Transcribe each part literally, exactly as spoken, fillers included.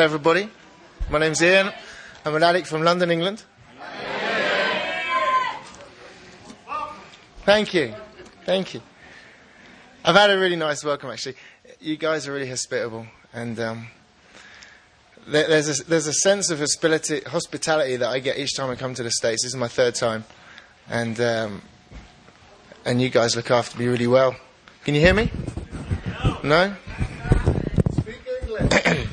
Hello everybody, my name's Ian, I'm an addict from London, England. Thank you, thank you. I've had a really nice welcome actually. You guys are really hospitable, and um, there, there's, a, there's a sense of hospitality, hospitality that I get each time I come to the States. This is my third time, and um, and you guys look after me really well. Can you hear me? No? Speak English.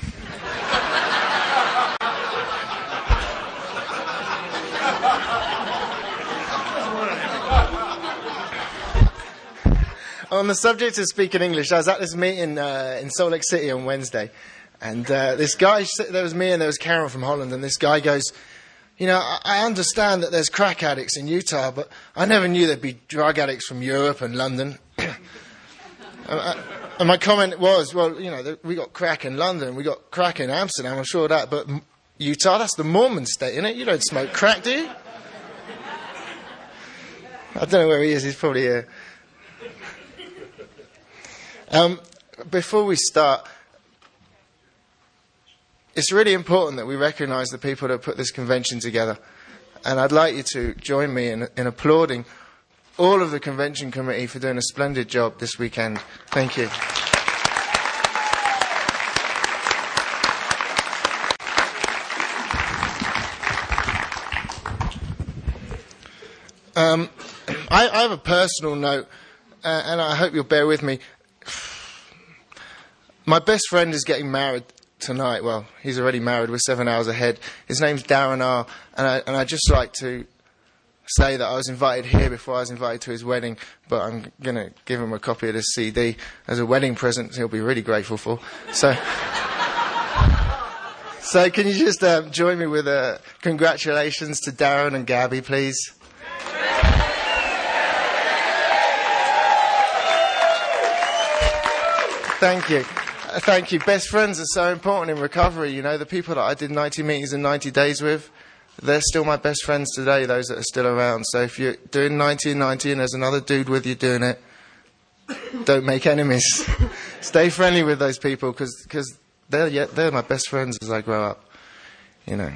On the subject of speaking English, I was at this meeting uh, in Salt Lake City on Wednesday, and uh, this guy, there was me and there was Karen from Holland, and this guy goes, you know, I, I understand that there's crack addicts in Utah, but I never knew there'd be drug addicts from Europe and London. and, I, and my comment was, well, you know, we got crack in London, we got crack in Amsterdam, I'm sure of that, but Utah, that's the Mormon state, isn't it? You don't smoke crack, do you? I don't know where he is, he's probably here. Um, before we start, it's really important that we recognise the people that put this convention together. And I'd like you to join me in, in applauding all of the convention committee for doing a splendid job this weekend. Thank you. Um, I, I have a personal note, uh, and I hope you'll bear with me. My best friend is getting married tonight. Well, he's already married. We're seven hours ahead. His name's Darren R. And I, and I'd just like to say that I was invited here before I was invited to his wedding, but I'm going to give him a copy of this C D as a wedding present he'll be really grateful for. So, so can you just um, join me with a congratulations to Darren and Gabby, please? Thank you. Thank you. Best friends are so important in recovery. You know, the people that I did ninety meetings in ninety days with, they're still my best friends today, those that are still around. So if you're doing ninety and ninety and there's another dude with you doing it, don't make enemies. Stay friendly with those people, because they're, yeah, they're my best friends as I grow up. You know.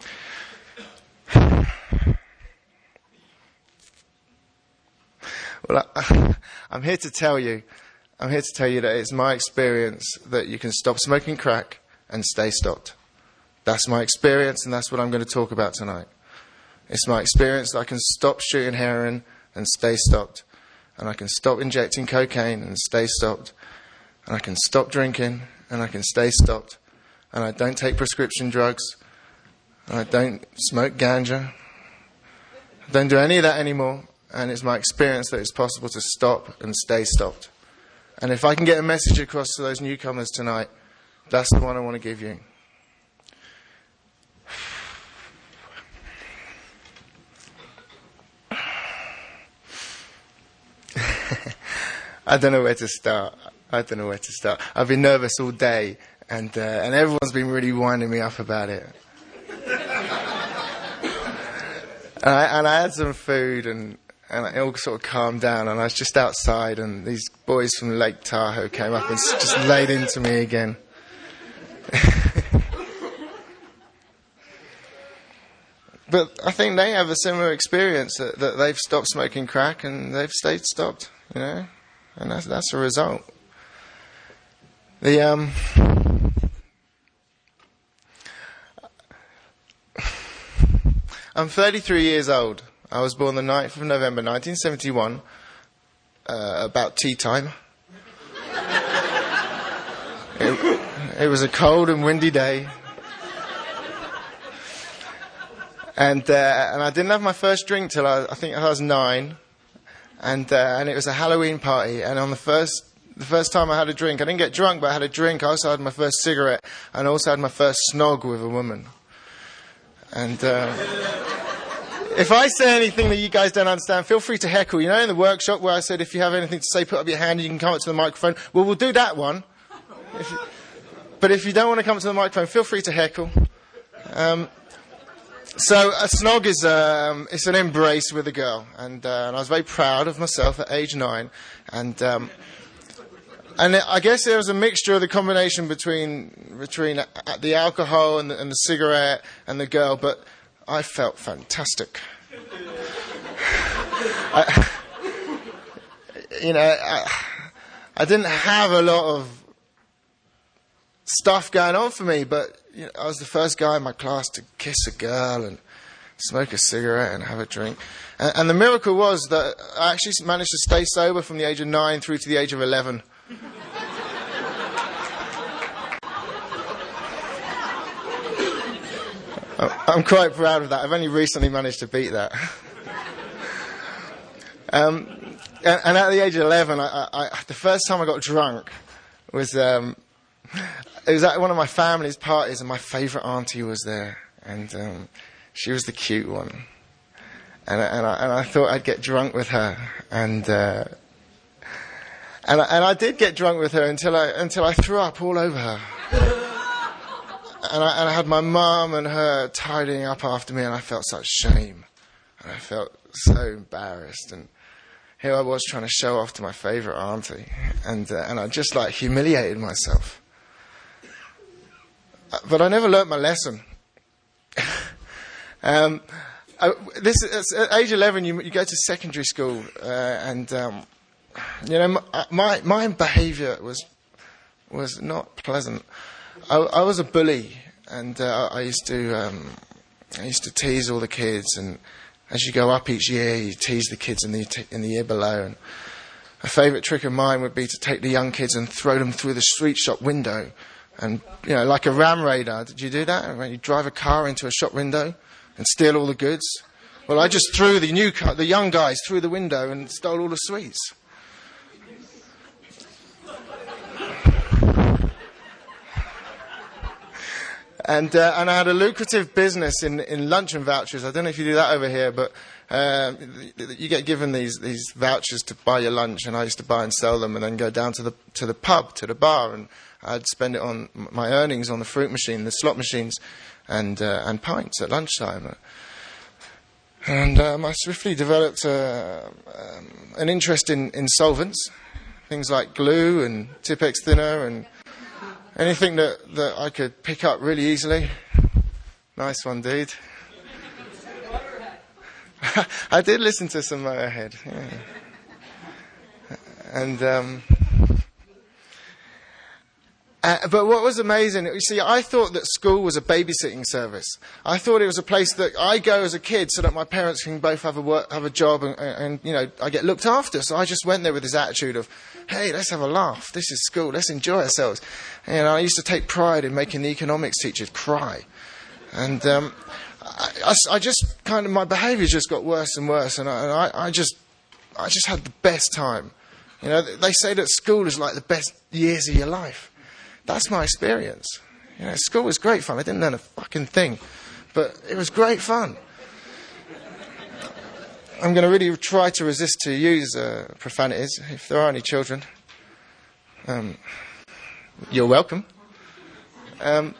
Well, I, I'm here to tell you I'm here to tell you that it's my experience that you can stop smoking crack and stay stopped. That's my experience, and that's what I'm going to talk about tonight. It's my experience that I can stop shooting heroin and stay stopped. And I can stop injecting cocaine and stay stopped. And I can stop drinking and I can stay stopped. And I don't take prescription drugs. And I don't smoke ganja. I don't do any of that anymore. And it's my experience that it's possible to stop and stay stopped. And if I can get a message across to those newcomers tonight, that's the one I want to give you. I don't know where to start. I don't know where to start. I've been nervous all day, and uh, and everyone's been really winding me up about it. and, I, and I had some food, and... And it all sort of calmed down, and I was just outside, and these boys from Lake Tahoe came up and just laid into me again. But I think they have a similar experience, that, that they've stopped smoking crack and they've stayed stopped, you know, and that's that's the result. The um. I'm thirty-three years old. I was born the ninth of November nineteen seventy-one, uh, about tea time. it, it was a cold and windy day. And uh, and I didn't have my first drink till I, I think I was nine. And uh, and it was a Halloween party. And on the first the first time I had a drink, I didn't get drunk, but I had a drink. I also had my first cigarette, and I also had my first snog with a woman. And... Uh, If I say anything that you guys don't understand, feel free to heckle. You know, in the workshop where I said if you have anything to say, put up your hand and you can come up to the microphone. Well, we'll do that one. If you, but if you don't want to come to the microphone, feel free to heckle. Um, so a snog is um, it's an embrace with a girl. And, uh, and I was very proud of myself at age nine. And um, And I guess there was a mixture of the combination between between the alcohol and the, and the cigarette and the girl, but I felt fantastic. I, you know, I, I didn't have a lot of stuff going on for me, but you know, I was the first guy in my class to kiss a girl and smoke a cigarette and have a drink. And, and the miracle was that I actually managed to stay sober from the age of nine through to the age of eleven. I'm quite proud of that. I've only recently managed to beat that. um, and, and at the age of eleven, I, I, I, the first time I got drunk was um, it was at one of my family's parties, and my favourite auntie was there, and um, she was the cute one. And, and, I, and I thought I'd get drunk with her, and uh, and, I, and I did get drunk with her until I until I threw up all over her. And I, and I had my mum and her tidying up after me, and I felt such shame. And I felt so embarrassed. And here I was trying to show off to my favourite auntie. And, uh, and I just, like, humiliated myself. But I never learnt my lesson. um, I, this At age eleven, you, you go to secondary school. Uh, and, um, you know, my, my behaviour was was not pleasant. I, I was a bully, and uh, I used to um, I used to tease all the kids. And as you go up each year, you tease the kids in the t- in the year below. And a favourite trick of mine would be to take the young kids and throw them through the street shop window, and you know, like a ram raider. Did you do that? When you drive a car into a shop window and steal all the goods? Well, I just threw the new car, the young guys through the window and stole all the sweets. And uh, and I had a lucrative business in, in luncheon vouchers. I don't know if you do that over here, but uh, you get given these, these vouchers to buy your lunch, and I used to buy and sell them, and then go down to the to the pub, to the bar, and I'd spend it on my earnings on the fruit machine, the slot machines, and uh, and pints at lunchtime. And um, I swiftly developed uh, um, an interest in, in solvents, things like glue and Tipp-Ex thinner and anything that, that I could pick up really easily. Nice one, dude. I did listen to some Motorhead. Yeah. And, um, uh, but what was amazing, you see, I thought that school was a babysitting service. I thought it was a place that I go as a kid so that my parents can both have a work, have a job, and, and, you know, I get looked after. So I just went there with this attitude of, hey, let's have a laugh. This is school. Let's enjoy ourselves. And I used to take pride in making the economics teachers cry. And um, I, I, I just kind of, my behaviour just got worse and worse. And I, and I, I just, I just had the best time. You know, they say that school is like the best years of your life. That's my experience. You know, school was great fun. I didn't learn a fucking thing, but it was great fun. I'm going to really try to resist to use uh, profanities. If there are any children, um, you're welcome. Um,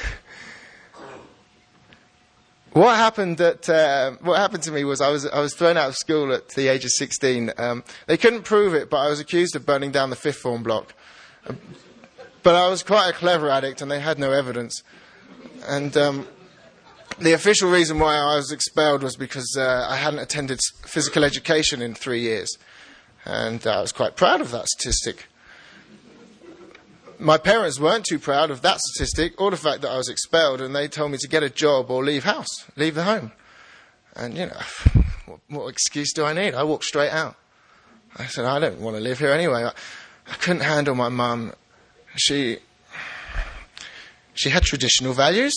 what happened at uh, what happened to me was I was I was thrown out of school at the age of sixteen. Um, they couldn't prove it, but I was accused of burning down the fifth form block. Uh, but I was quite a clever addict, and they had no evidence. And um, the official reason why I was expelled was because uh, I hadn't attended physical education in three years. And uh, I was quite proud of that statistic. My parents weren't too proud of that statistic or the fact that I was expelled, and they told me to get a job or leave house, leave the home. And, you know, what, what excuse do I need? I walked straight out. I said, I don't want to live here anyway. I, I couldn't handle my mum. She, she had traditional values.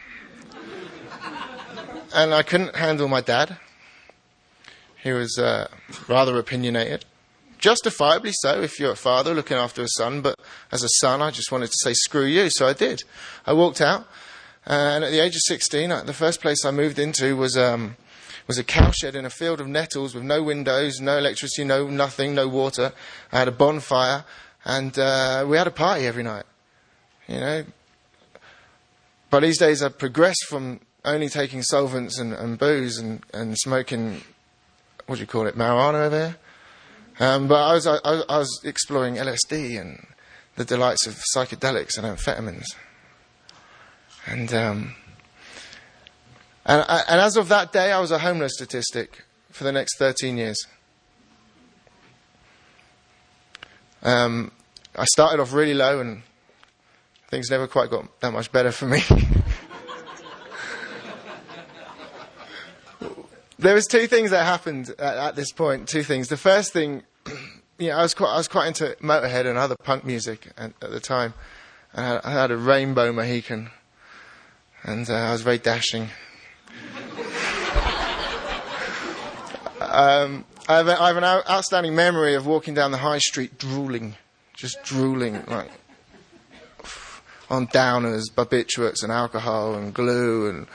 And I couldn't handle my dad. He was uh, rather opinionated. Justifiably so, if you're a father looking after a son. But as a son, I just wanted to say, screw you. So I did. I walked out. And at the age of sixteen, the first place I moved into was um, was a cowshed in a field of nettles with no windows, no electricity, no nothing, no water. I had a bonfire. And uh, we had a party every night. You know. But these days I've progressed from only taking solvents and, and booze and, and smoking, what do you call it, marijuana over here? Um, but I was, I, I was exploring L S D and the delights of psychedelics and amphetamines. And, um, and, and as of that day, I was a homeless statistic for the next thirteen years. Um, I started off really low, and things never quite got that much better for me. There was two things that happened at, at this point. Two things. The first thing, you know, I was quite, I was quite into Motorhead and other punk music at, at the time. I had, I had a rainbow Mohican, and uh, I was very dashing. um, I, have a, I have an outstanding memory of walking down the high street drooling, just drooling, like on downers, barbiturates, and alcohol and glue and.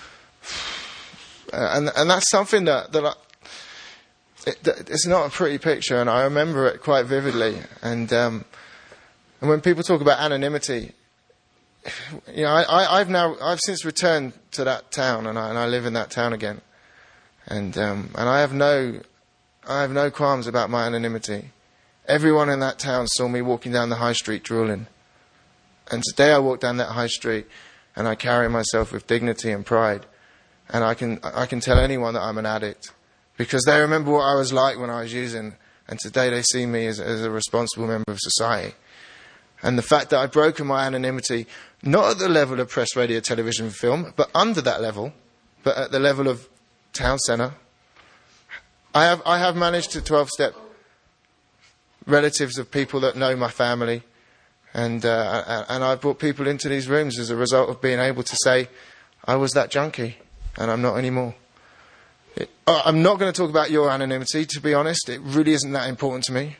And and that's something that, that I, it, it's not a pretty picture, and I remember it quite vividly. And um, and when people talk about anonymity, you know, I, I, I've now I've since returned to that town, and I, and I live in that town again. And um, and I have no I have no qualms about my anonymity. Everyone in that town saw me walking down the high street drooling, and today I walk down that high street, and I carry myself with dignity and pride. And I can I can tell anyone that I'm an addict, because they remember what I was like when I was using, and today they see me as, as a responsible member of society. And the fact that I've broken my anonymity, not at the level of press, radio, television, film, but under that level, but at the level of town centre. I have I have managed to twelve-step relatives of people that know my family, and uh, and I've brought people into these rooms as a result of being able to say, I was that junkie. And I'm not anymore. It, uh, I'm not going to talk about your anonymity, to be honest. It really isn't that important to me.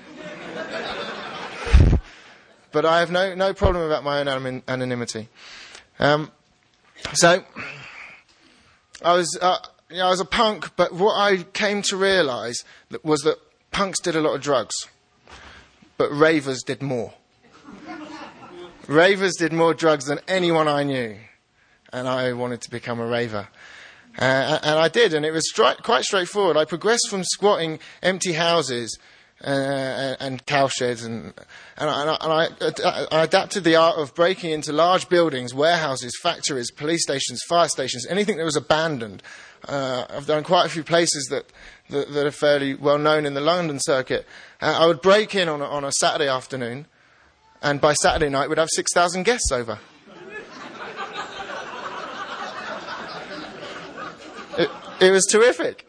But I have no, no problem about my own anonymity. Um, so, I was, uh, you know, I was a punk, but what I came to realise was that punks did a lot of drugs, but ravers did more. Ravers did more drugs than anyone I knew. And I wanted to become a raver. Uh, and I did, and it was stri- quite straightforward. I progressed from squatting empty houses uh, and, and cowsheds, and, and, I, and I, I adapted the art of breaking into large buildings, warehouses, factories, police stations, fire stations, anything that was abandoned. Uh, I've done quite a few places that, that, that are fairly well known in the London circuit. Uh, I would break in on a, on a Saturday afternoon, and by Saturday night we'd have six thousand guests over. It, it was terrific.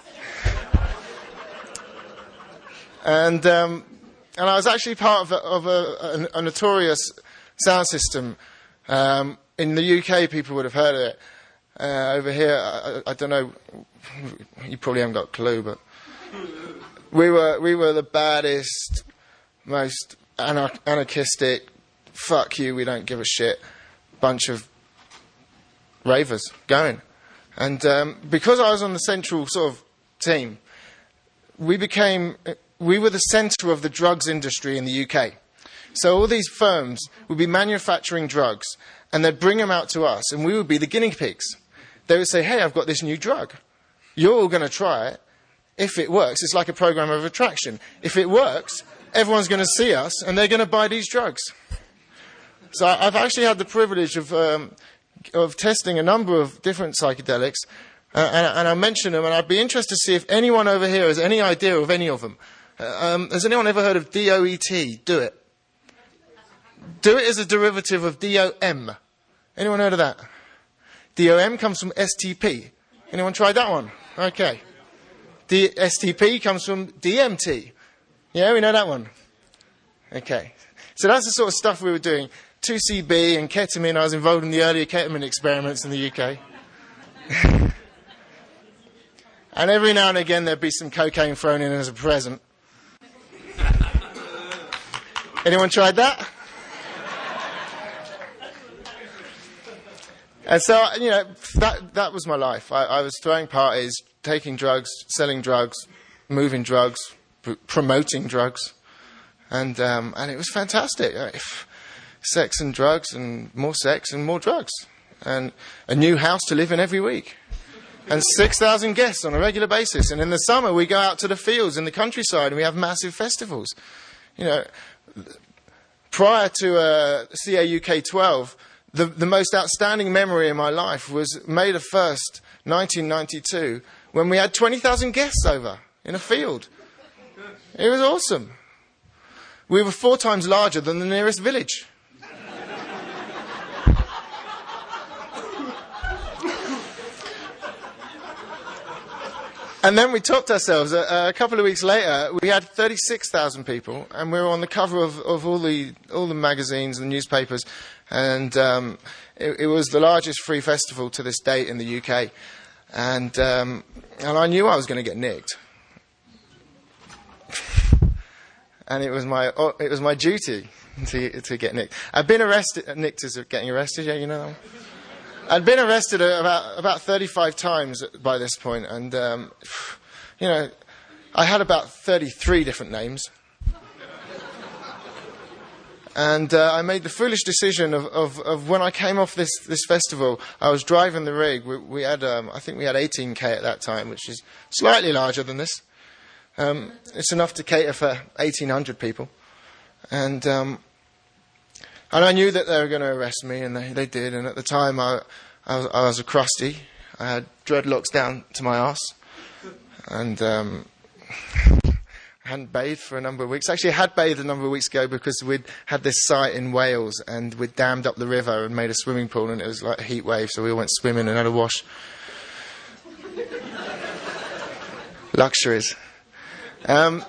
And um, and I was actually part of a, of a, a, a notorious sound system. Um, in the U K, people would have heard of it. Uh, over here, I, I don't know, you probably haven't got a clue, but we were we were the baddest, most anar- anarchistic, fuck you, we don't give a shit bunch of ravers going. And um, because I was on the central sort of team, we became, we were the centre of the drugs industry in the U K. So all these firms would be manufacturing drugs, and they'd bring them out to us, and we would be the guinea pigs. They would say, hey, I've got this new drug. You're all going to try it. If it works, it's like a program of attraction. If it works, everyone's going to see us, and they're going to buy these drugs. So I've actually had the privilege of... Um, of testing a number of different psychedelics, uh, and, and I mention them, and I'd be interested to see if anyone over here has any idea of any of them. Uh, um, has anyone ever heard of D O E T? Do it. Do it is a derivative of D O M. Anyone heard of that? D O M comes from S T P. Anyone tried that one? Okay. D- S T P comes from D M T. Yeah, we know that one. Okay. So that's the sort of stuff we were doing. two C B and ketamine. I was involved in the earlier ketamine experiments in the U K. And every now and again there'd be some cocaine thrown in as a present. Anyone tried that? And so, you know, that that was my life. I, I was throwing parties, taking drugs, selling drugs, moving drugs, pr- promoting drugs. And um, and it was fantastic. Sex and drugs and more sex and more drugs. And a new house to live in every week. And six thousand guests on a regular basis. And in the summer we go out to the fields in the countryside and we have massive festivals. You know, prior to uh, C A U K twelve, the, the most outstanding memory in my life was May the first, nineteen ninety-two, when we had twenty thousand guests over in a field. It was awesome. We were four times larger than the nearest village. And then we topped ourselves. A, a couple of weeks later, we had thirty-six thousand people, and we were on the cover of, of all the all the magazines and newspapers. And um, it, it was the largest free festival to this date in the U K. And um, and I knew I was going to get nicked. And it was my it was my duty to to get nicked. I'd been arrested. Nicked is getting arrested. Yeah, you know that one? I'd been arrested about about thirty-five times by this point, and um, you know, I had about thirty-three different names. And uh, I made the foolish decision of, of, of when I came off this, this festival, I was driving the rig. We, we had, um, I think we had eighteen K at that time, which is slightly larger than this. Um, it's enough to cater for eighteen hundred people, and. Um, And I knew that they were going to arrest me, and they, they did. And at the time, I, I, was, I was a crusty. I had dreadlocks down to my arse. And um, I hadn't bathed for a number of weeks. Actually, I had bathed a number of weeks ago because we'd had this site in Wales, and we'd dammed up the river and made a swimming pool, and it was like a heat wave, so we all went swimming and had a wash. Luxuries. Um...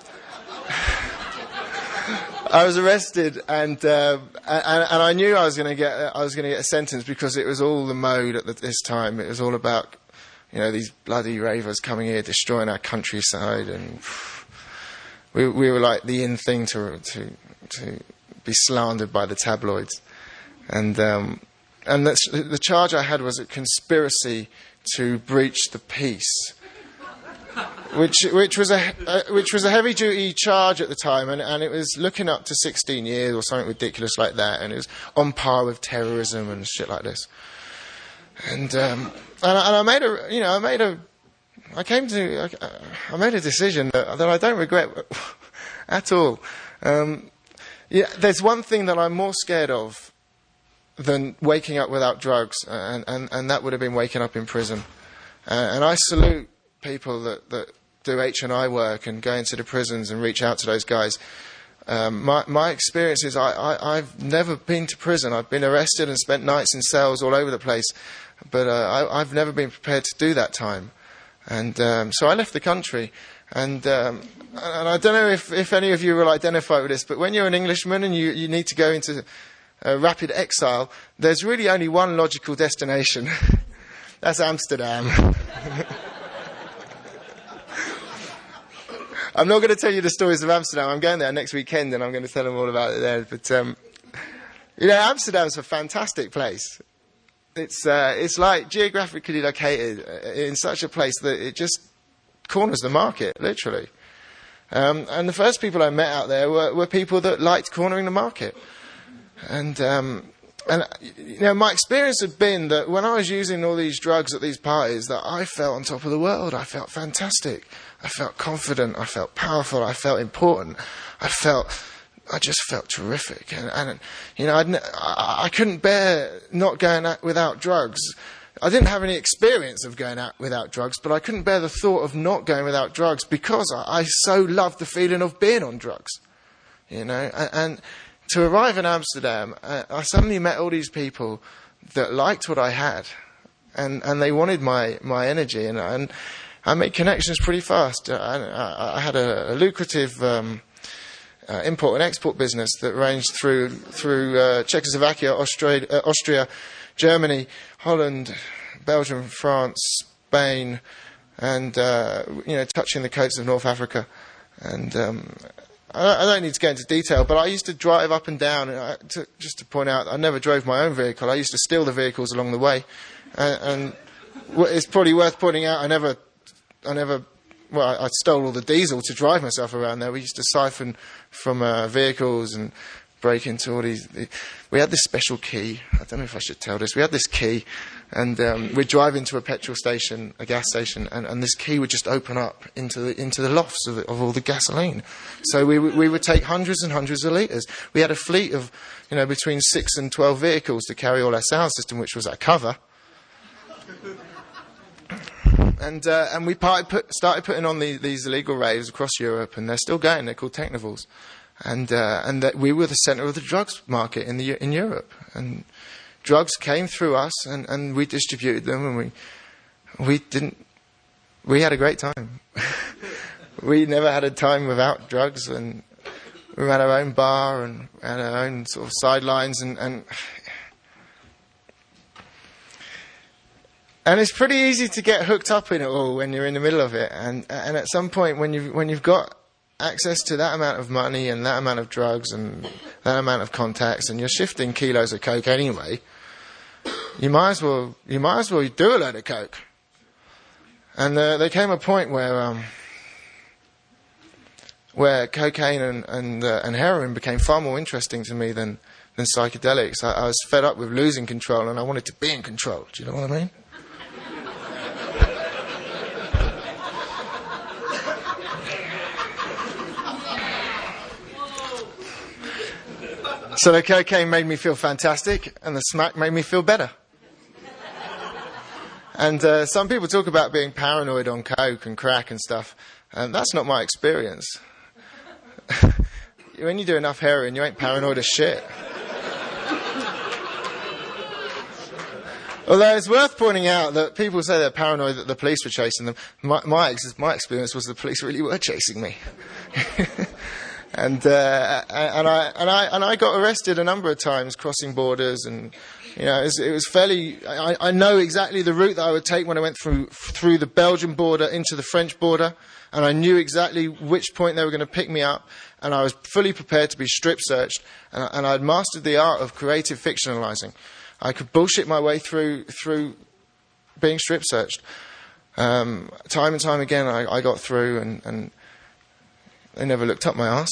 I was arrested, and, uh, and and I knew I was going to get I was going to get a sentence because it was all the mode at the, this time. It was all about, you know, these bloody ravers coming here, destroying our countryside, and we we were like the in thing to to to be slandered by the tabloids, and um, and that's, the charge I had was a conspiracy to breach the peace. Which which was a uh, which was a heavy duty charge at the time, and, and it was looking up to sixteen years or something ridiculous like that, and it was on par with terrorism and shit like this. And um, and, I, and I made a you know I made a I came to I, I made a decision that, that I don't regret at all. Um, yeah, there's one thing that I'm more scared of than waking up without drugs, and and, and that would have been waking up in prison. Uh, and I salute people that, that do H and I work and go into the prisons and reach out to those guys. Um, my, my experience is I, I, I've never been to prison. I've been arrested and spent nights in cells all over the place, but uh, I, I've never been prepared to do that time. And um, so I left the country. And, um, and I don't know if, if any of you will identify with this, but when you're an Englishman and you, you need to go into uh, rapid exile, there's really only one logical destination. That's Amsterdam. I'm not going to tell you the stories of Amsterdam. I'm going there next weekend, and I'm going to tell them all about it there. But um, you know, Amsterdam's a fantastic place. It's uh, it's like geographically located in such a place that it just corners the market, literally. Um, and the first people I met out there were, were people that liked cornering the market. And um, and you know, my experience had been that when I was using all these drugs at these parties, that I felt on top of the world. I felt fantastic. I felt confident, I felt powerful, I felt important, I felt, I just felt terrific. And, and you know, I'd, I, I couldn't bear not going out without drugs. I didn't have any experience of going out without drugs, but I couldn't bear the thought of not going without drugs because I, I so loved the feeling of being on drugs. You know, and, and to arrive in Amsterdam, I, I suddenly met all these people that liked what I had, and, and they wanted my, my energy, and, and I made connections pretty fast. I, I, I had a, a lucrative um, uh, import and export business that ranged through through uh, Czechoslovakia, Austria, uh, Austria, Germany, Holland, Belgium, France, Spain, and uh, you know, touching the coasts of North Africa. And um, I, I don't need to go into detail, but I used to drive up and down. And I, to, just to point out, I never drove my own vehicle. I used to steal the vehicles along the way, and, and it's probably worth pointing out. I never. I never, well, I, I stole all the diesel to drive myself around there. We used to siphon from uh, vehicles and break into all these. The, we had this special key. I don't know if I should tell this. We had this key And um, we'd drive into a petrol station, a gas station, and, and this key would just open up into the, into the lofts of, the, of all the gasoline. So we, we would take hundreds and hundreds of litres. We had a fleet of, you know, between six and twelve vehicles to carry all our sound system, which was our cover. And uh, and we parted, put, started putting on the, these illegal raves across Europe, and they're still going. They're called Technivals, and uh, and that we were the centre of the drugs market in the in Europe. And drugs came through us, and, and we distributed them, and we we didn't. We had a great time. We never had a time without drugs, and we had our own bar and had our own sort of sidelines, and. and And it's pretty easy to get hooked up in it all when you're in the middle of it. And and at some point, when you've, when you've got access to that amount of money and that amount of drugs and that amount of contacts, and you're shifting kilos of coke anyway, you might as well you might as well do a load of coke. And uh, there came a point where um, where cocaine and and, uh, and heroin became far more interesting to me than than psychedelics. I, I was fed up with losing control, and I wanted to be in control. Do you know what I mean? So the cocaine made me feel fantastic, and the smack made me feel better. And uh, some people talk about being paranoid on coke and crack and stuff, and that's not my experience. When you do enough heroin, you ain't paranoid as shit. Although it's worth pointing out that people say they're paranoid that the police were chasing them. My, my, ex- my experience was the police really were chasing me. And uh, and I and I and I got arrested a number of times crossing borders, and you know it was, it was fairly. I, I know exactly the route that I would take when I went through through the Belgian border into the French border, and I knew exactly which point they were going to pick me up, and I was fully prepared to be strip searched, and, and I'd mastered the art of creative fictionalizing. I could bullshit my way through through being strip searched. Um, time and time again, I, I got through, and. and They never looked up my arse.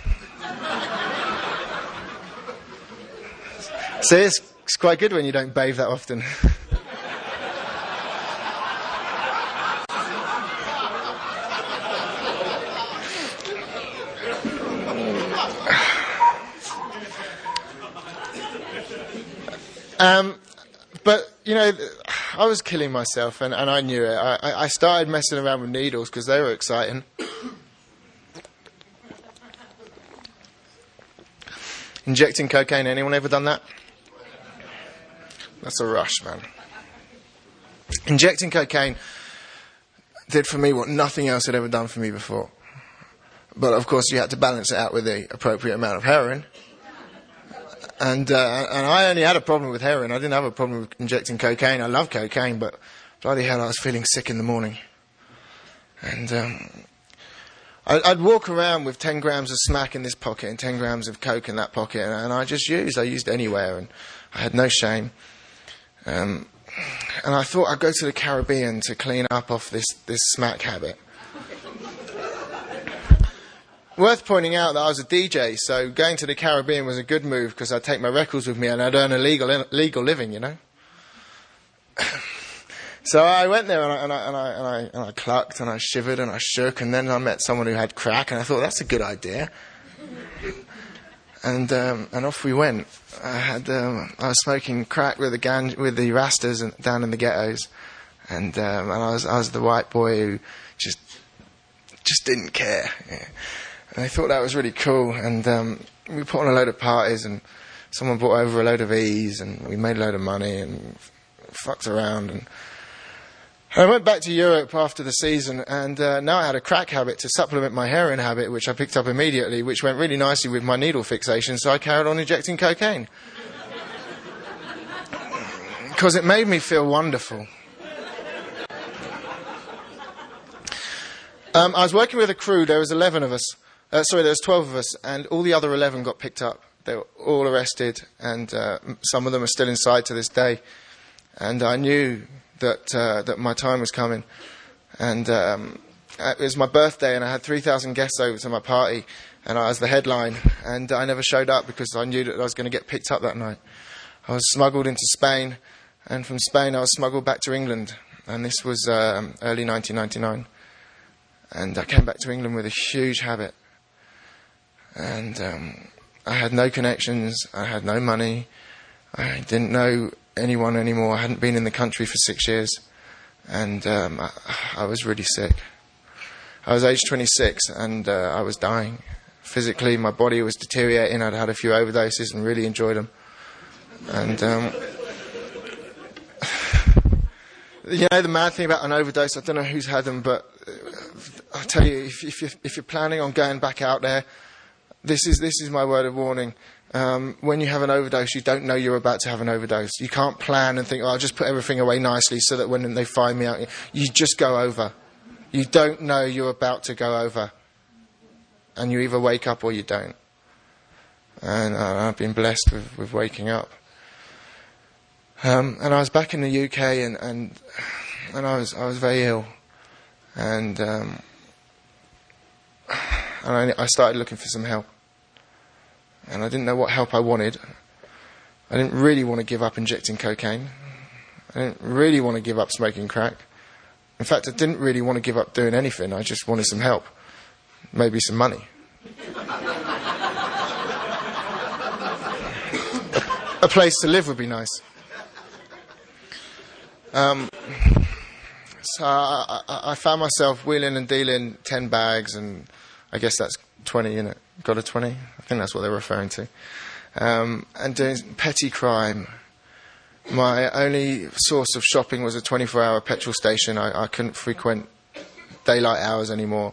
See, it's, it's quite good when you don't bathe that often. um, but, you know, I was killing myself, and, and I knew it. I, I started messing around with needles because they were exciting. Injecting cocaine, anyone ever done that? That's a rush, man. Injecting cocaine did for me what nothing else had ever done for me before. But of course you had to balance it out with the appropriate amount of heroin. And uh, and I only had a problem with heroin. I didn't have a problem with injecting cocaine. I love cocaine, but bloody hell, I was feeling sick in the morning. And... Um, I'd walk around with ten grams of smack in this pocket and ten grams of coke in that pocket, and I just used. I used anywhere, and I had no shame. Um, and I thought I'd go to the Caribbean to clean up off this, this smack habit. Worth pointing out that I was a D J, so going to the Caribbean was a good move because I'd take my records with me and I'd earn a legal, legal living, you know. So I went there and I, and, I, and, I, and, I, and I clucked and I shivered and I shook, and then I met someone who had crack, and I thought, that's a good idea. And um, and off we went. I had um, I was smoking crack with the gang, with the Rastas and, down in the ghettos, and um, and I was I was the white boy who just just didn't care. Yeah. And I thought that was really cool. And um, we put on a load of parties, and someone brought over a load of E's, and we made a load of money and fucked around. And I went back to Europe after the season, and uh, now I had a crack habit to supplement my heroin habit, which I picked up immediately, which went really nicely with my needle fixation, so I carried on injecting cocaine. Because it made me feel wonderful. Um, I was working with a crew. There was eleven of us. Uh, sorry, there was twelve of us, and all the other eleven got picked up. They were all arrested, and uh, some of them are still inside to this day. And I knew that uh, that my time was coming, and um, it was my birthday, and I had three thousand guests over to my party, and I was the headline, and I never showed up because I knew that I was going to get picked up that night. I was smuggled into Spain, And from Spain, I was smuggled back to England. And this was um, early nineteen ninety-nine. And I came back to England with a huge habit. And um, I had no connections. I had no money. I didn't know anyone anymore. I hadn't been in the country for six years. And um, I, I was really sick. I was age twenty-six, and uh, I was dying. Physically, my body was deteriorating. I'd had a few overdoses and really enjoyed them. And... Um, You know, the mad thing about an overdose, I don't know who's had them, but I tell you, if, if, you're, if you're planning on going back out there, this is this is my word of warning. Um, when you have an overdose, you don't know you're about to have an overdose. You can't plan and think, oh, I'll just put everything away nicely so that when they find me out, you just go over. You don't know you're about to go over. And you either wake up or you don't. And uh, I've been blessed with, with waking up. Um, and I was back in the U K, and, and and I was I was very ill, and um, and I, I started looking for some help, and I didn't know what help I wanted. I didn't really want to give up injecting cocaine. I didn't really want to give up smoking crack. In fact, I didn't really want to give up doing anything. I just wanted some help, maybe some money. a, a place to live would be nice. Um, so I, I, I found myself wheeling and dealing ten bags, and I guess that's twenty, innit? Got a twenty? I think that's what they're referring to. Um, and doing petty crime. My only source of shopping was a twenty-four hour petrol station. I, I couldn't frequent daylight hours anymore.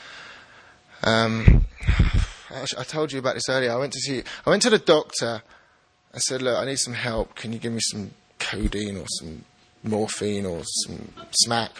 Um, I, I told you about this earlier. I went to see. I went to the doctor. I said, "Look, I need some help. Can you give me some codeine or some morphine or some smack?"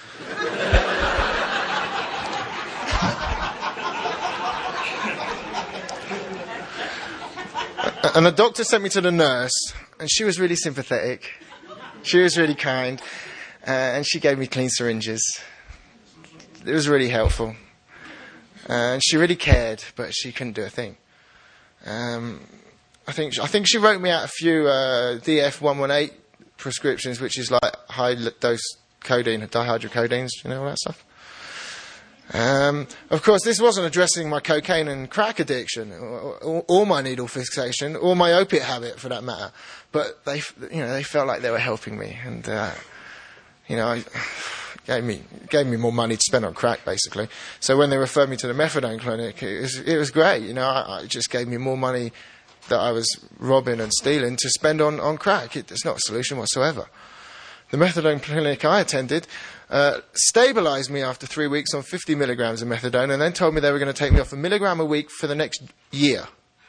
And the doctor sent me to the nurse, and she was really sympathetic. She was really kind, uh, and she gave me clean syringes. It was really helpful. Uh, and she really cared, but she couldn't do a thing. Um, I think I think she wrote me out a few uh, D F one eighteen prescriptions, which is like high dose codeine, dihydrocodeines, you know, all that stuff. Um, of course, this wasn't addressing my cocaine and crack addiction, or, or, or my needle fixation, or my opiate habit, for that matter. But they, you know, they felt like they were helping me, and uh, you know, I, gave me gave me more money to spend on crack, basically. So when they referred me to the methadone clinic, it was it was great. You know, I, I just gave me more money that I was robbing and stealing to spend on, on crack. It, it's not a solution whatsoever. The methadone clinic I attended uh, stabilised me after three weeks on fifty milligrams of methadone, and then told me they were going to take me off a milligram a week for the next year.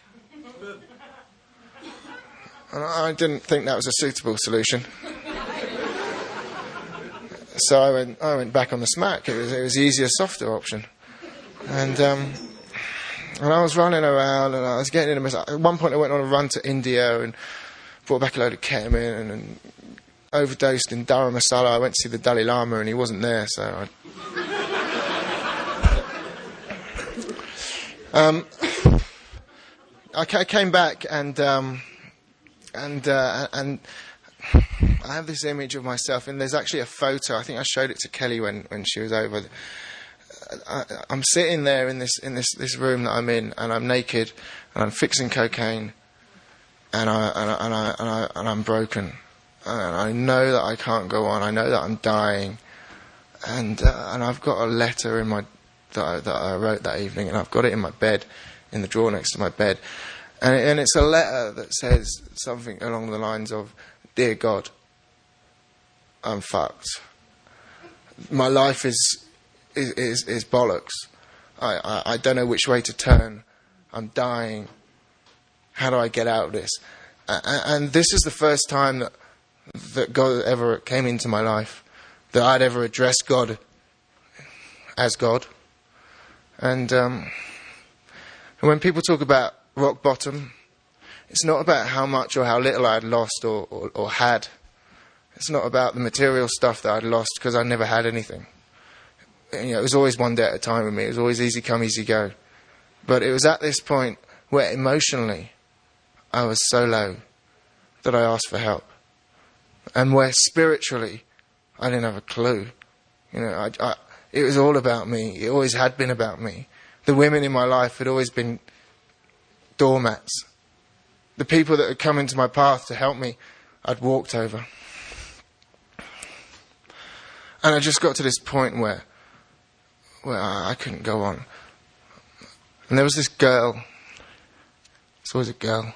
And I didn't think that was a suitable solution. So I went I went back on the smack. It was, it was the easier, softer option. And... Um, And I was running around, and I was getting in a mess. At one point, I went on a run to India and brought back a load of ketamine and, and overdosed in Dharamsala. I went to see the Dalai Lama, and he wasn't there, so I... um, I came back, and um, and uh, and I have this image of myself, and there's actually a photo. I think I showed it to Kelly when, when she was over. I, I'm sitting there in this in this, this room that I'm in, and I'm naked, and I'm fixing cocaine, and I and I, and, I, and, I, and I'm broken, and I know that I can't go on. I know that I'm dying, and uh, and I've got a letter in my that I, that I wrote that evening, and I've got it in my bed, in the drawer next to my bed, and and it's a letter that says something along the lines of, "Dear God, I'm fucked. My life is." Is, is, is bollocks. I, I, I don't know which way to turn. I'm dying. How do I get out of this? Uh, and this is the first time that that God ever came into my life, that I'd ever addressed God as God. And, um, and when people talk about rock bottom, it's not about how much or how little I had lost or, or, or had. It's not about the material stuff that I'd lost, because I never had anything. You know, it was always one day at a time with me. It was always easy come, easy go. But it was at this point where emotionally I was so low that I asked for help. and where spiritually I didn't have a clue. You know, I, I, it was all about me. It always had been about me. The women in my life had always been doormats. The people that had come into my path to help me, I'd walked over. And I just got to this point where, where I, I couldn't go on. And there was this girl. It's always a girl.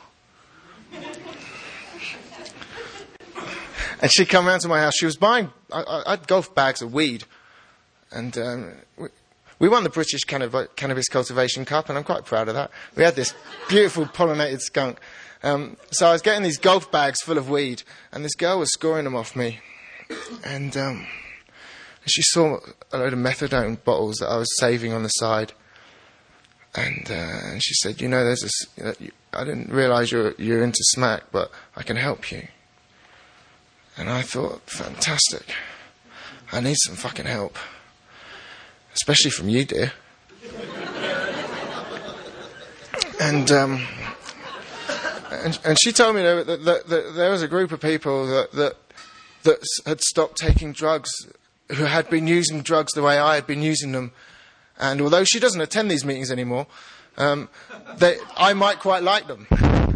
And she'd come round to my house. She was buying, I, I had golf bags of weed. And um, we, we won the British Cannab- Cannabis Cultivation Cup, and I'm quite proud of that. We had this beautiful pollinated skunk. Um, so I was getting these golf bags full of weed, and this girl was scoring them off me. And um, she saw a load of methadone bottles that I was saving on the side. And, uh, and she said, you know, there's this, you know, I didn't realise you're, you're into smack, but I can help you. And I thought, fantastic. I need some fucking help. Especially from you, dear. and, um, and and she told me that, that, that, that there was a group of people that, that that had stopped taking drugs, who had been using drugs the way I had been using them. And although she doesn't attend these meetings anymore, um, they, I might quite like them.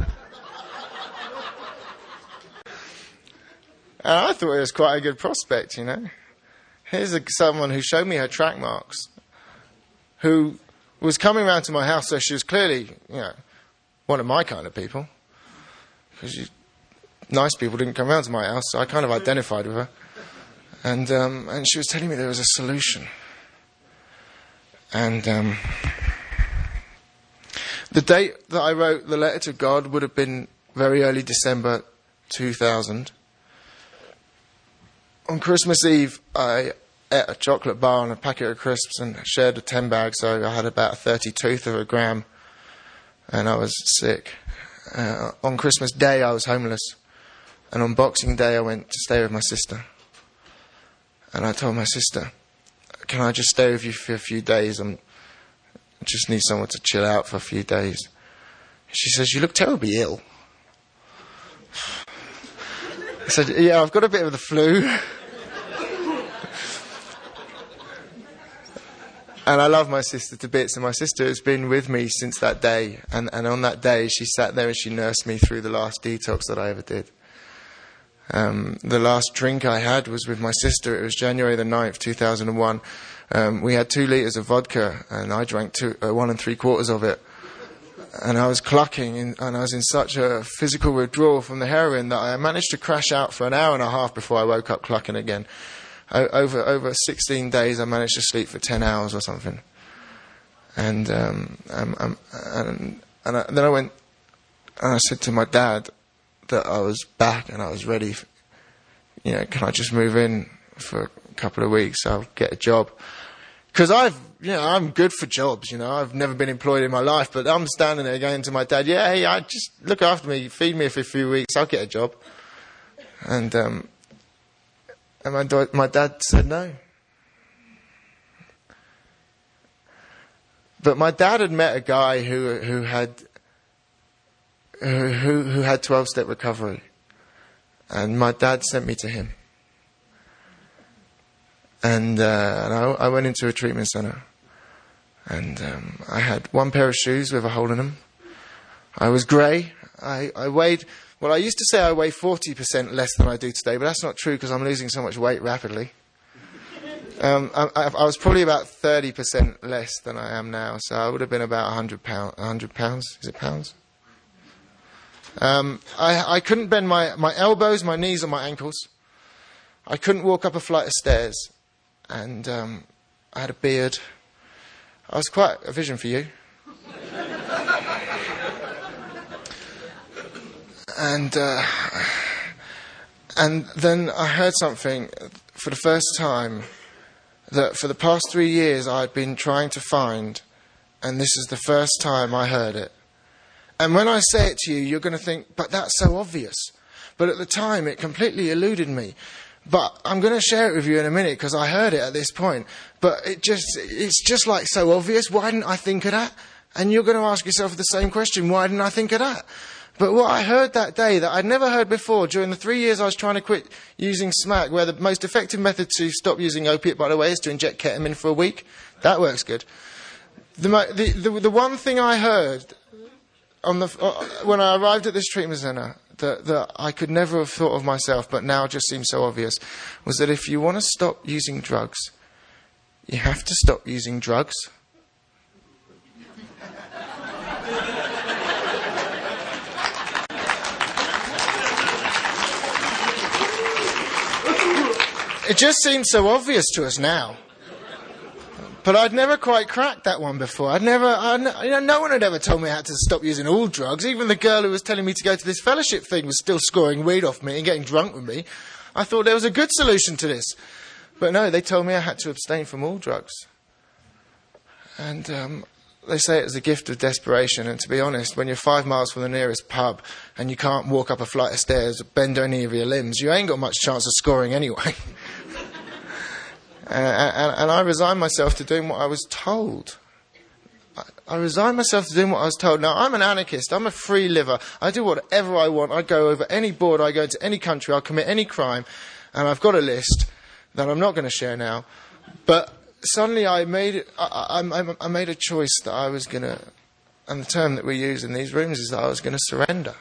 And I thought it was quite a good prospect, you know. Here's a, someone who showed me her track marks, who was coming round to my house, so she was clearly, you know, one of my kind of people. Because nice people didn't come round to my house, so I kind of identified with her. And um, and she was telling me there was a solution. And um, the date that I wrote the letter to God would have been very early December two thousand. On Christmas Eve, I ate a chocolate bar and a packet of crisps and shared a ten bag, so I had about a thirty-tooth of a gram, and I was sick. Uh, on Christmas Day, I was homeless, and on Boxing Day, I went to stay with my sister. And I told my sister, can I just stay with you for a few days? I'm, I just need someone to chill out for a few days. She says, you look terribly ill. I said, yeah, I've got a bit of the flu. And I love my sister to bits, and my sister has been with me since that day. And, and on that day, she sat there and she nursed me through the last detox that I ever did. Um, the last drink I had was with my sister. It was January the ninth, two thousand one. Um, we had two litres of vodka, and I drank two, uh, one and three quarters of it. And I was clucking, in, and I was in such a physical withdrawal from the heroin that I managed to crash out for an hour and a half before I woke up clucking again. O- over over sixteen days, I managed to sleep for ten hours or something. And um, um, um, and, and I, then I went, and I said to my dad that I was back and I was ready. For, you know, can I just move in for a couple of weeks? I'll get a job. Because I've, you know, I'm good for jobs, you know. I've never been employed in my life, but I'm standing there going to my dad, yeah, hey, I just look after me, feed me for a few weeks, I'll get a job. And um, and my, do- my dad said no. But my dad had met a guy who who had who who, who had twelve-step recovery, and my dad sent me to him. And, uh, and I, I went into a treatment centre, and um, I had one pair of shoes with a hole in them. I was grey. I, I weighed, well, I used to say I weigh forty percent less than I do today, but that's not true because I'm losing so much weight rapidly. Um, I, I, I was probably about thirty percent less than I am now, so I would have been about one hundred pounds. one hundred pounds? Is it pounds? Um, I, I couldn't bend my, my elbows, my knees, or my ankles. I couldn't walk up a flight of stairs. And um, I had a beard. I was quite a vision for you. and uh, and then I heard something for the first time that for the past three years I'd been trying to find, and this is the first time I heard it. And when I say it to you, you're going to think, but that's so obvious. But at the time, it completely eluded me. But I'm going to share it with you in a minute because I heard it at this point. But it just, it's just like so obvious. Why didn't I think of that? And you're going to ask yourself the same question. Why didn't I think of that? But what I heard that day that I'd never heard before during the three years I was trying to quit using smack, where the most effective method to stop using opiate, by the way, is to inject ketamine for a week. That works good. The, the, the, the one thing I heard on the, uh, when I arrived at this treatment centre that, that I could never have thought of myself, but now just seems so obvious, was that if you want to stop using drugs, you have to stop using drugs. It just seems so obvious to us now. But I'd never quite cracked that one before. I'd never, I'd, you know, no one had ever told me I had to stop using all drugs. Even the girl who was telling me to go to this fellowship thing was still scoring weed off me and getting drunk with me. I thought there was a good solution to this. But no, they told me I had to abstain from all drugs. And um, they say it was a gift of desperation. And to be honest, when you're five miles from the nearest pub and you can't walk up a flight of stairs or bend any of your limbs, you ain't got much chance of scoring anyway. Uh, and, and I resigned myself to doing what I was told. I, I resigned myself to doing what I was told. Now, I'm an anarchist. I'm a free liver. I do whatever I want. I go over any border. I go into any country. I'll commit any crime. And I've got a list that I'm not going to share now. But suddenly I made, I, I, I made a choice that I was going to, and the term that we use in these rooms is that I was going to surrender.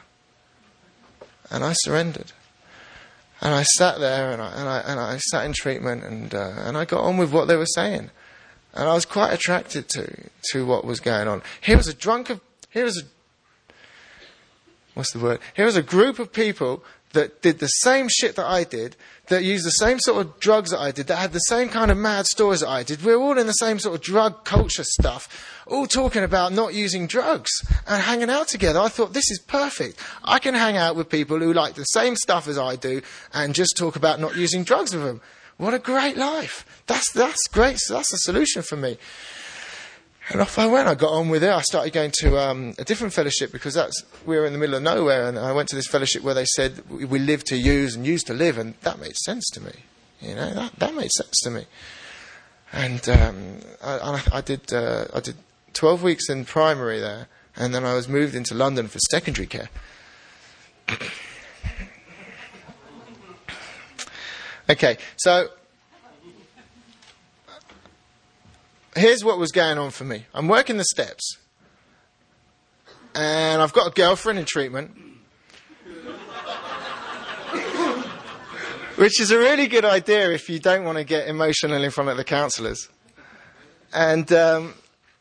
And I surrendered. And I sat there, and I, and I, and I sat in treatment, and uh, and I got on with what they were saying, and I was quite attracted to to what was going on. Here was a drunk of, here was a, what's the word? Here was a group of people that did the same shit that I did, that used the same sort of drugs that I did, that had the same kind of mad stories that I did. We were all in the same sort of drug culture stuff, all talking about not using drugs and hanging out together. I thought, this is perfect. I can hang out with people who like the same stuff as I do and just talk about not using drugs with them. What a great life. That's, that's great. So that's the solution for me. And off I went. I got on with it. I started going to um, a different fellowship because that's, we were in the middle of nowhere. And I went to this fellowship where they said we live to use and use to live. And that made sense to me. You know, that, that made sense to me. And um, I, I, I did uh, I did twelve weeks in primary there. And then I was moved into London for secondary care. Okay, so here's what was going on for me. I'm working the steps. And I've got a girlfriend in treatment. Which is a really good idea if you don't want to get emotional in front of the counsellors. And um,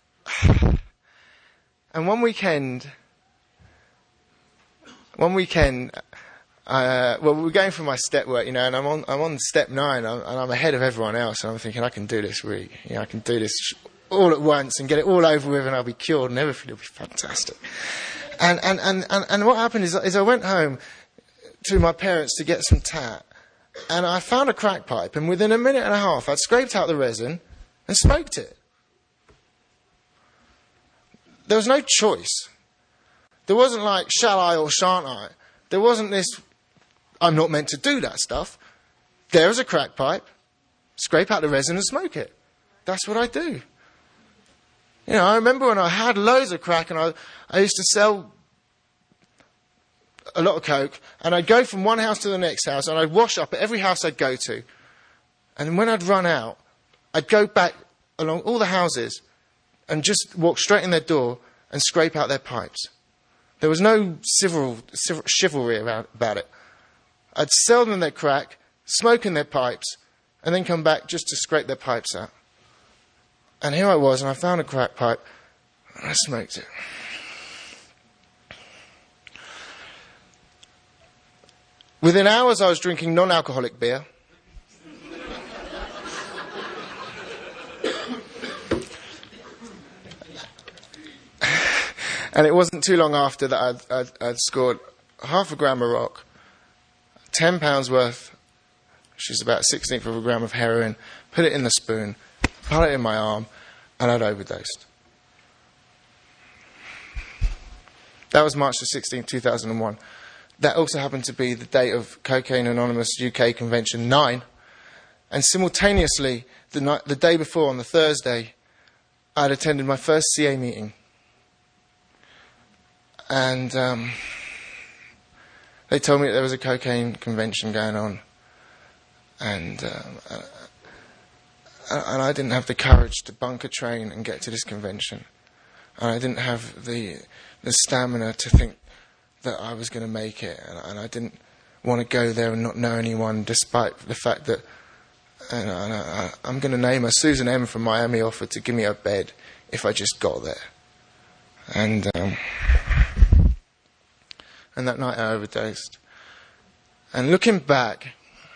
and one weekend, one weekend, uh, well, we were going through my step work, you know, and I'm on I'm on step nine, and I'm ahead of everyone else, and I'm thinking I can do this week, you know, I can do this all at once and get it all over with, and I'll be cured, and everything will be fantastic. And and and and, and what happened is, is I went home to my parents to get some tat. And I found a crack pipe, and within a minute and a half, I'd scraped out the resin and smoked it. There was no choice. There wasn't like, shall I or shan't I? There wasn't this, I'm not meant to do that stuff. There was a crack pipe, scrape out the resin and smoke it. That's what I do. You know, I remember when I had loads of crack, and I, I used to sell a lot of coke, and I'd go from one house to the next house, and I'd wash up at every house I'd go to. And when I'd run out, I'd go back along all the houses and just walk straight in their door and scrape out their pipes. There was no civil, civil, chivalry about, about it. I'd sell them their crack, smoke in their pipes, and then come back just to scrape their pipes out. And here I was, and I found a crack pipe, and I smoked it. Within hours, I was drinking non-alcoholic beer. And it wasn't too long after that I'd, I'd, I'd scored half a gram of rock, ten pounds worth, which is about a sixteenth of a gram of heroin, put it in the spoon, put it in my arm, and I'd overdosed. That was March the sixteenth, two thousand one. That also happened to be the date of Cocaine Anonymous U K Convention nine. And simultaneously, the, night, the day before, on the Thursday, I'd attended my first C A meeting. And um, They told me that there was a cocaine convention going on. And, um, uh, and I didn't have the courage to bunk a train and get to this convention. And I didn't have the the stamina to think that I was going to make it. And, and I didn't want to go there and not know anyone, despite the fact that, and I, and I, I'm going to name her, Susan M. from Miami offered to give me a bed if I just got there. And um, and that night I overdosed. And looking back,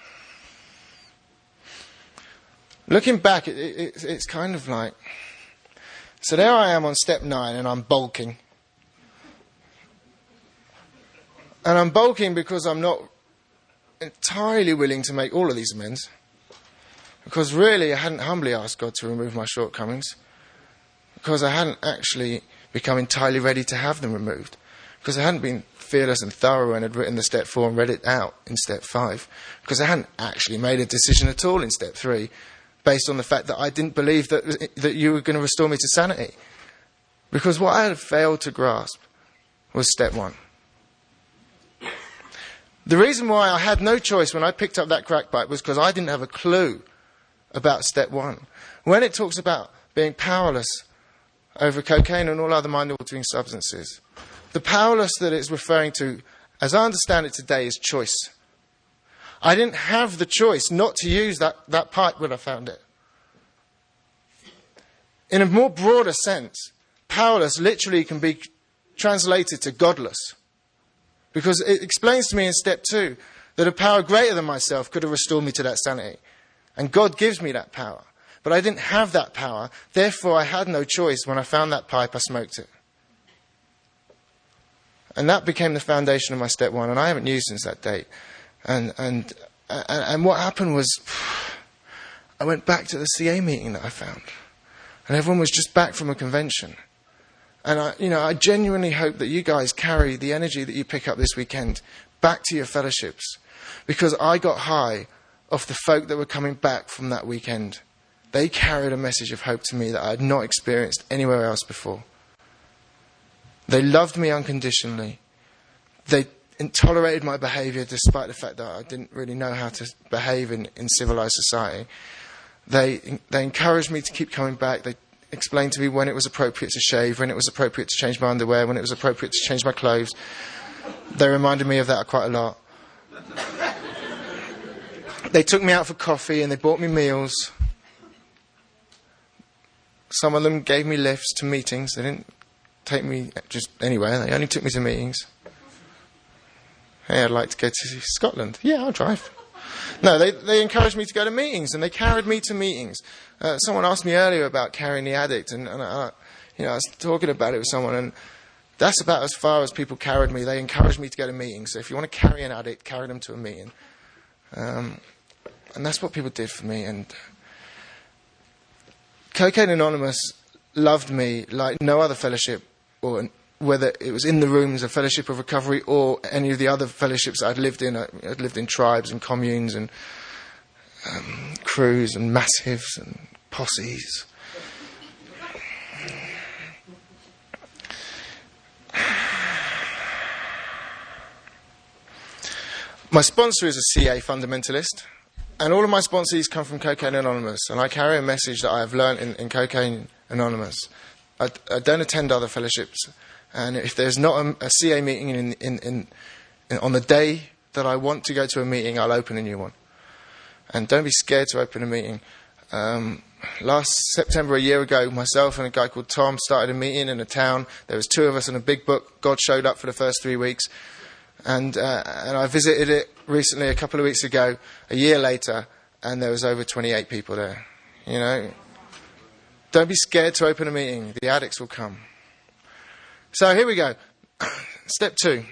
looking back, it, it, it's kind of like, so there I am on step nine and I'm bulking. And I'm bulking because I'm not entirely willing to make all of these amends. Because really I hadn't humbly asked God to remove my shortcomings. Because I hadn't actually become entirely ready to have them removed. Because I hadn't been fearless and thorough and had written the step four and read it out in step five. Because I hadn't actually made a decision at all in step three, based on the fact that I didn't believe that that you were going to restore me to sanity. Because what I had failed to grasp was step one. The reason why I had no choice when I picked up that crack pipe was because I didn't have a clue about step one. When it talks about being powerless over cocaine and all other mind-altering substances, the powerless that it's referring to, as I understand it today, is choice. I didn't have the choice not to use that, that pipe when I found it. In a more broader sense, powerless literally can be translated to godless. Because it explains to me in step two that a power greater than myself could have restored me to that sanity. And God gives me that power. But I didn't have that power. Therefore, I had no choice. When I found that pipe, I smoked it. And that became the foundation of my step one. And I haven't used since that date. And, and, and, and what happened was, I went back to the C A meeting that I found. And everyone was just back from a convention. And I, you know, I genuinely hope that you guys carry the energy that you pick up this weekend back to your fellowships. Because I got high off the folk that were coming back from that weekend. They carried a message of hope to me that I had not experienced anywhere else before. They loved me unconditionally. They tolerated my behaviour despite the fact that I didn't really know how to behave in, in civilised society. They, they encouraged me to keep coming back. They explained to me when it was appropriate to shave, when it was appropriate to change my underwear, when it was appropriate to change my clothes. They reminded me of that quite a lot. They took me out for coffee and they bought me meals. Some of them gave me lifts to meetings. They didn't take me just anywhere. They only took me to meetings. Hey, I'd like to go to Scotland. Yeah, I'll drive. No, they, they encouraged me to go to meetings, and they carried me to meetings. Uh, someone asked me earlier about carrying the addict, and, and I, you know, I was talking about it with someone, and that's about as far as people carried me. They encouraged me to go to meetings. So if you want to carry an addict, carry them to a meeting. Um, and that's what people did for me. And Cocaine Anonymous loved me like no other fellowship, or whether it was in the rooms, a fellowship of recovery, or any of the other fellowships I'd lived in. I'd lived in tribes and communes and um, crews and massives and posses. My sponsor is a C A fundamentalist, and all of my sponsees come from Cocaine Anonymous, and I carry a message that I have learned in, in Cocaine Anonymous. I, I don't attend other fellowships. And if there's not a, a C A meeting in, in, in, in, on the day that I want to go to a meeting, I'll open a new one. And don't be scared to open a meeting. Um, last September, a year ago, myself and a guy called Tom started a meeting in a town. There was two of us and a big book. God showed up for the first three weeks. And, uh, and I visited it recently, a couple of weeks ago, a year later, and there was over twenty-eight people there. You know, don't be scared to open a meeting. The addicts will come. So here we go. Step two.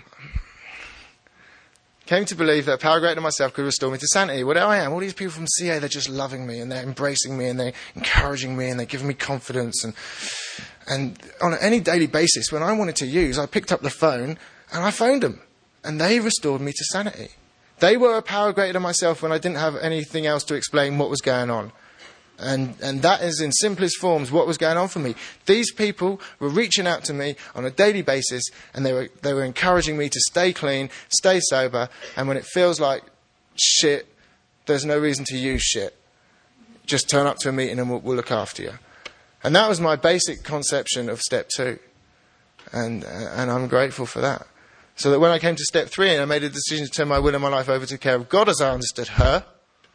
Came to believe that a power greater than myself could restore me to sanity. Well, there I am. All these people from C A, they're just loving me, and they're embracing me, and they're encouraging me, and they're giving me confidence. And and on any daily basis, when I wanted to use, I picked up the phone, and I phoned them. And they restored me to sanity. They were a power greater than myself when I didn't have anything else to explain what was going on. And and that is in simplest forms what was going on for me. These people were reaching out to me on a daily basis, and they were they were encouraging me to stay clean, stay sober, and when it feels like shit, there's no reason to use shit. Just turn up to a meeting and we'll, we'll look after you. And that was my basic conception of step two. And uh, and I'm grateful for that. So that when I came to step three and I made a decision to turn my will and my life over to the care of God as I understood her,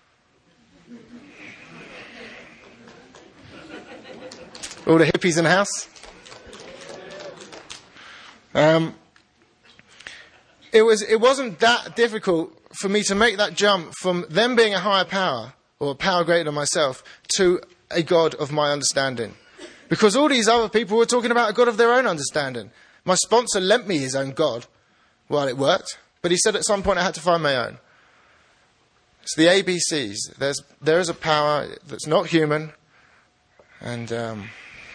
all the hippies in the house. Um, it was. It wasn't that difficult for me to make that jump from them being a higher power, or a power greater than myself, to a God of my understanding. Because all these other people were talking about a God of their own understanding. My sponsor lent me his own God. Well, it worked. But he said at some point I had to find my own. It's the A B Cs. There's, there is a power that's not human. And... Um,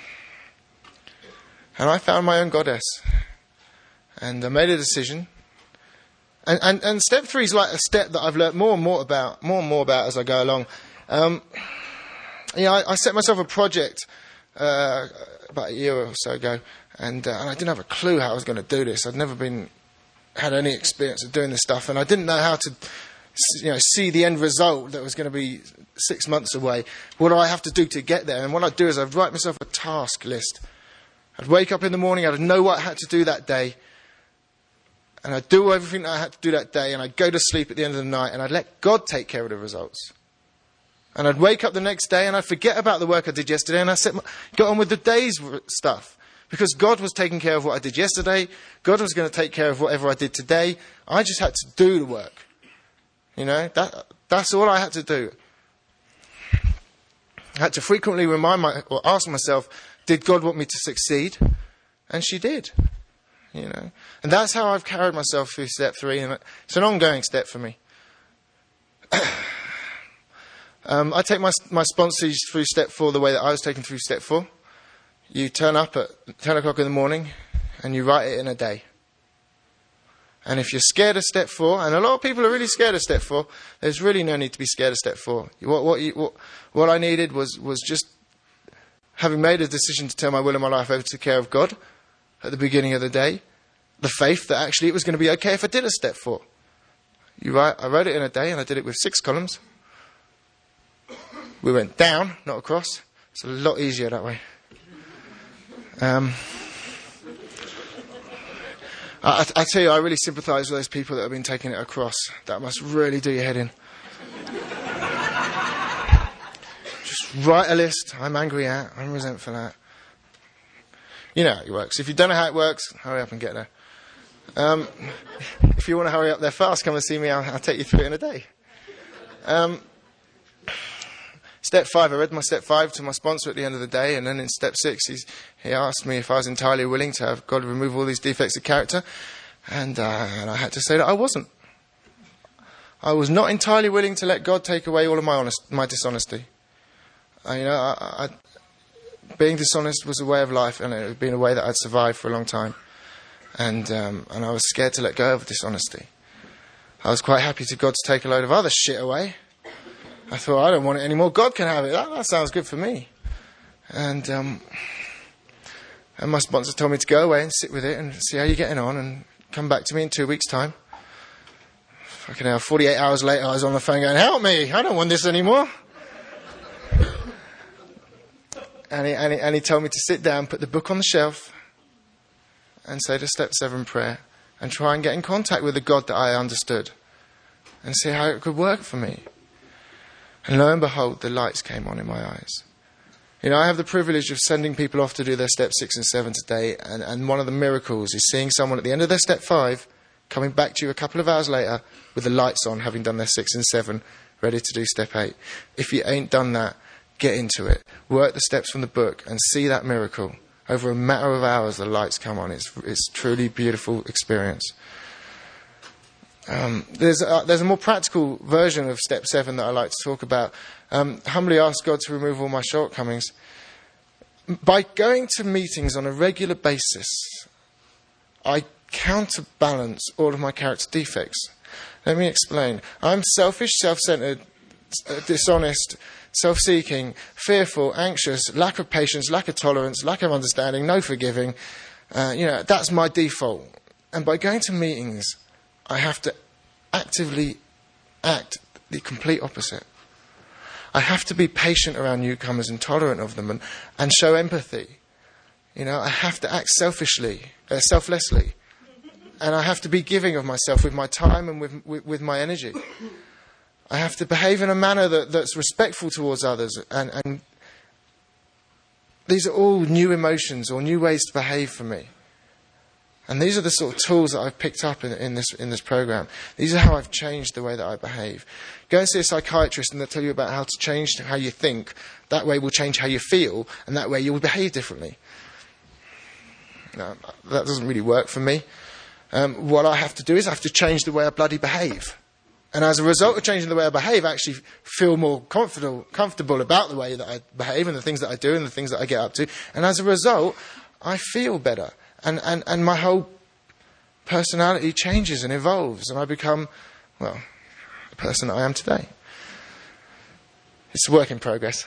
And I found my own goddess. And I made a decision. And, and, and step three is like a step that I've learnt more and more about, more and more about as I go along. Um, you know, I, I set myself a project uh, about a year or so ago, and, uh, and I didn't have a clue how I was going to do this. I'd never been had any experience of doing this stuff, and I didn't know how to, you know, see the end result that was going to be six months away. What do I have to do to get there? And what I'd do is I'd write myself a task list. I'd wake up in the morning, I'd know what I had to do that day, and I'd do everything that I had to do that day, and I'd go to sleep at the end of the night, and I'd let God take care of the results. And I'd wake up the next day, and I'd forget about the work I did yesterday, and I set my, got on with the day's stuff. Because God was taking care of what I did yesterday, God was going to take care of whatever I did today. I just had to do the work. You know, that that's all I had to do. I had to frequently remind my, or ask myself, did God want me to succeed? And she did, you know. And that's how I've carried myself through step three, and it's an ongoing step for me. um, I take my my sponsees through step four the way that I was taken through step four. You turn up at ten o'clock in the morning, and you write it in a day. And if you're scared of step four, and a lot of people are really scared of step four, there's really no need to be scared of step four. What what you, what, what I needed was was just having made a decision to turn my will and my life over to the care of God at the beginning of the day, the faith that actually it was going to be okay if I did a step four. You write, I wrote it in a day, and I did it with six columns. We went down, not across. It's a lot easier that way. Um, I, I tell you, I really sympathise with those people that have been taking it across. That must really do your head in. Write a list. I'm angry at. I'm resentful at. You know how it works. If you don't know how it works, hurry up and get there. Um, if you want to hurry up there fast, come and see me. I'll, I'll take you through it in a day. Um, step five. I read my step five to my sponsor at the end of the day, and then in step six, he's, he asked me if I was entirely willing to have God remove all these defects of character, and, uh, and I had to say that I wasn't. I was not entirely willing to let God take away all of my honest, my dishonesty. I, you know, I, I, being dishonest was a way of life, and it had been a way that I'd survived for a long time. And um, and I was scared to let go of dishonesty. I was quite happy to God to take a load of other shit away. I thought, I don't want it anymore. God can have it. That, that sounds good for me. And um, and my sponsor told me to go away and sit with it and see how you're getting on, and come back to me in two weeks' time. Fucking hell, forty-eight hours later, I was on the phone going, help me, I don't want this anymore. And he, and, he, and he told me to sit down, put the book on the shelf, and say the step seven prayer, and try and get in contact with the God that I understood, and see how it could work for me. And lo and behold, the lights came on in my eyes. You know, I have the privilege of sending people off to do their step six and seven today, and, and one of the miracles is seeing someone at the end of their step five coming back to you a couple of hours later with the lights on, having done their six and seven, ready to do step eight. If you ain't done that, get into it. Work the steps from the book and see that miracle. Over a matter of hours, the lights come on. It's it's truly beautiful experience. Um, there's a, there's a more practical version of step seven that I like to talk about. Um, humbly ask God to remove all my shortcomings. By going to meetings on a regular basis, I counterbalance all of my character defects. Let me explain. I'm selfish, self-centered, dishonest, self-seeking, fearful, anxious, lack of patience, lack of tolerance, lack of understanding, no forgiving. Uh, you know, that's my default. And by going to meetings, I have to actively act the complete opposite. I have to be patient around newcomers and tolerant of them and, and show empathy. You know, I have to act selfishly, uh, selflessly. And I have to be giving of myself with my time and with, with, with my energy. I have to behave in a manner that, that's respectful towards others. And, and these are all new emotions or new ways to behave for me. And these are the sort of tools that I've picked up in, in this in this program. These are how I've changed the way that I behave. Go and see a psychiatrist and they'll tell you about how to change how you think. That way will change how you feel, and that way you'll behave differently. No, that doesn't really work for me. Um, what I have to do is I have to change the way I bloody behave. And as a result of changing the way I behave, I actually feel more comfortable, comfortable about the way that I behave and the things that I do and the things that I get up to. And as a result, I feel better. And, and, and my whole personality changes and evolves. And I become, well, the person that I am today. It's a work in progress.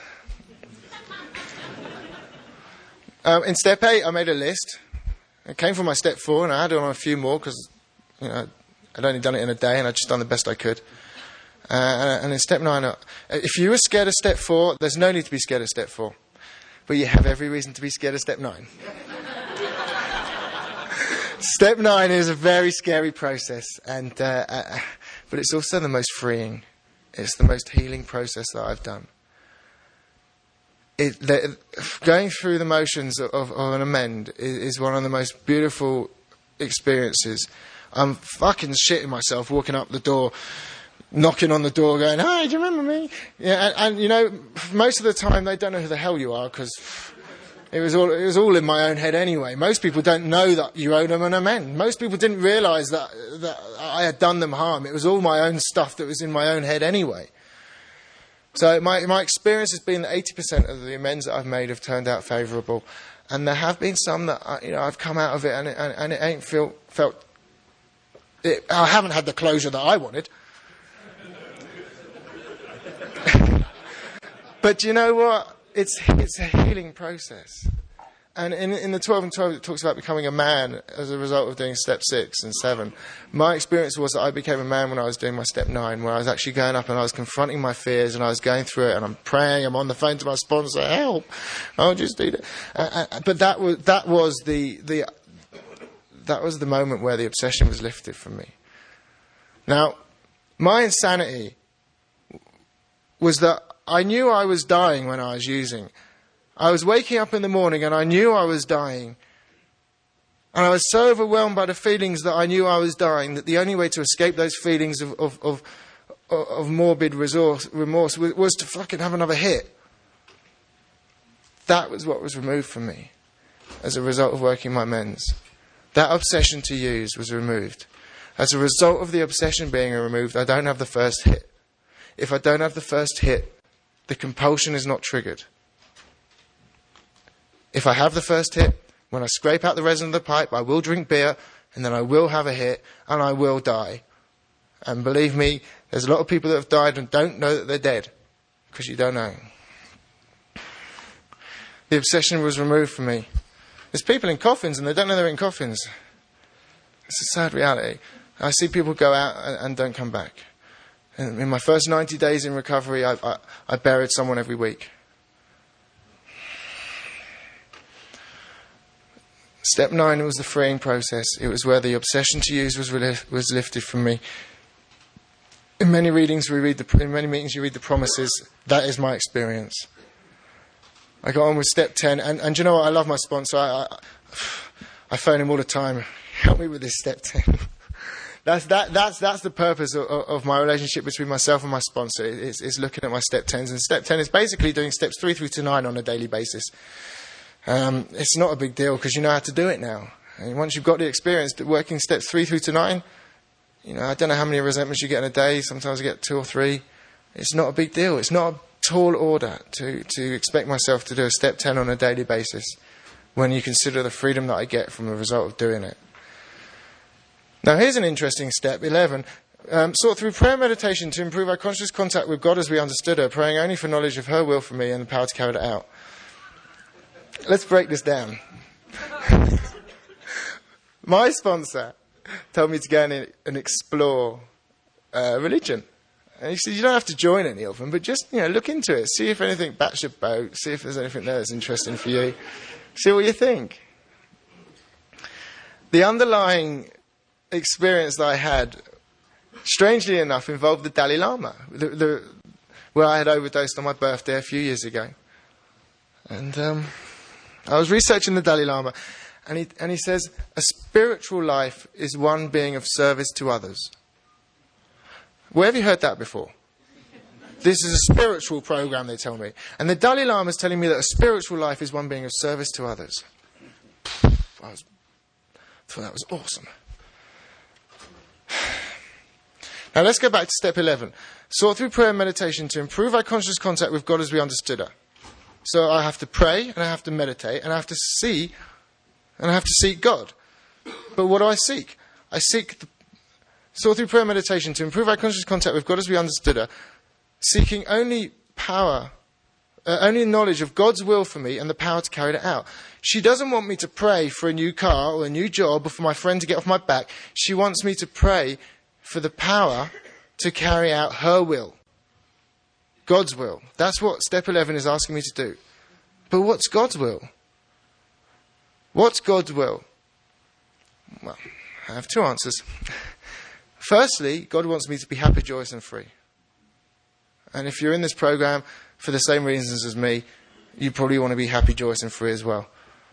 um, in step eight, I made a list. It came from my step four, and I added on a few more because, you know, I'd only done it in a day, and I'd just done the best I could. Uh, and in step nine, uh, if you were scared of step four, there's no need to be scared of step four. But you have every reason to be scared of step nine. Step nine is a very scary process, and uh, uh, but it's also the most freeing. It's the most healing process that I've done. It, the, going through the motions of, of, of an amend is, is one of the most beautiful experiences. I'm fucking shitting myself walking up the door, knocking on the door, going, "Hi, do you remember me?" Yeah, and, and you know, most of the time they don't know who the hell you are because it was all it was all in my own head anyway. Most people don't know that you owe them an amend. Most people didn't realise that that I had done them harm. It was all my own stuff that was in my own head anyway. So my my experience has been that eighty percent of the amends that I've made have turned out favourable, and there have been some that I, you know I've come out of it and it, and, and it ain't feel felt. It, I haven't had the closure that I wanted. But you know what? It's it's a healing process. And in, in the twelve and twelve, it talks about becoming a man as a result of doing step six and seven. My experience was that I became a man when I was doing my step nine, where I was actually going up and I was confronting my fears and I was going through it and I'm praying. I'm on the phone to my sponsor, help! I'll just do that. Uh, uh, but that was that was the the that was the moment where the obsession was lifted from me. Now, my insanity was that I knew I was dying when I was using. I was waking up in the morning and I knew I was dying. And I was so overwhelmed by the feelings that I knew I was dying that the only way to escape those feelings of, of, of, of morbid resource, remorse was, was to fucking have another hit. That was what was removed from me as a result of working my mends. That obsession to use was removed. As a result of the obsession being removed, I don't have the first hit. If I don't have the first hit, the compulsion is not triggered. If I have the first hit, when I scrape out the resin of the pipe, I will drink beer, and then I will have a hit, and I will die. And believe me, there's a lot of people that have died and don't know that they're dead, because you don't know. The obsession was removed from me. There's people in coffins, and they don't know they're in coffins. It's a sad reality. I see people go out and, and don't come back. And in my first ninety days in recovery, I, I, I buried someone every week. Step nine was the freeing process. It was where the obsession to use was was lifted from me. In many readings, we read the in many meetings, you read the promises. That is my experience. I got on with step ten, and, and do you know what? I love my sponsor. I, I, I phone him all the time. Help me with this step ten. That's that. That's that's the purpose of, of my relationship between myself and my sponsor. It's, it's looking at my step tens, and step ten is basically doing steps three through to nine on a daily basis. Um, it's not a big deal because you know how to do it now. And once you've got the experience working steps three through to nine, you know I don't know how many resentments you get in a day. Sometimes I get two or three. It's not a big deal. It's not a tall order to to expect myself to do a step ten on a daily basis when you consider the freedom that I get from the result of doing it. Now here's an interesting step, eleven. Um, sought through prayer and meditation to improve our conscious contact with God as we understood her, praying only for knowledge of her will for me and the power to carry it out. Let's break this down. My sponsor told me to go and, and explore uh, religion. And he said, you don't have to join any of them, but just, you know, look into it. See if anything bats your boat. See if there's anything there that's interesting for you. See what you think. The underlying experience that I had, strangely enough, involved the Dalai Lama, the, the, where I had overdosed on my birthday a few years ago. And um, I was researching the Dalai Lama, and he, and he says, a spiritual life is one being of service to others. Where have you heard that before? This is a spiritual program, they tell me. And the Dalai Lama is telling me that a spiritual life is one being of service to others. I was, thought that was awesome. Now let's go back to step eleven. Sought through prayer and meditation to improve our conscious contact with God as we understood her. So I have to pray, and I have to meditate, and I have to see, and I have to seek God. But what do I seek? I seek the sought through prayer and meditation to improve our conscious contact with God as we understood her, seeking only power, uh, only knowledge of God's will for me and the power to carry it out. She doesn't want me to pray for a new car or a new job or for my friend to get off my back. She wants me to pray for the power to carry out her will. God's will. That's what step eleven is asking me to do. But what's God's will? What's God's will? Well, I have two answers. Firstly, God wants me to be happy, joyous and free. And if you're in this program for the same reasons as me, you probably want to be happy, joyous and free as well.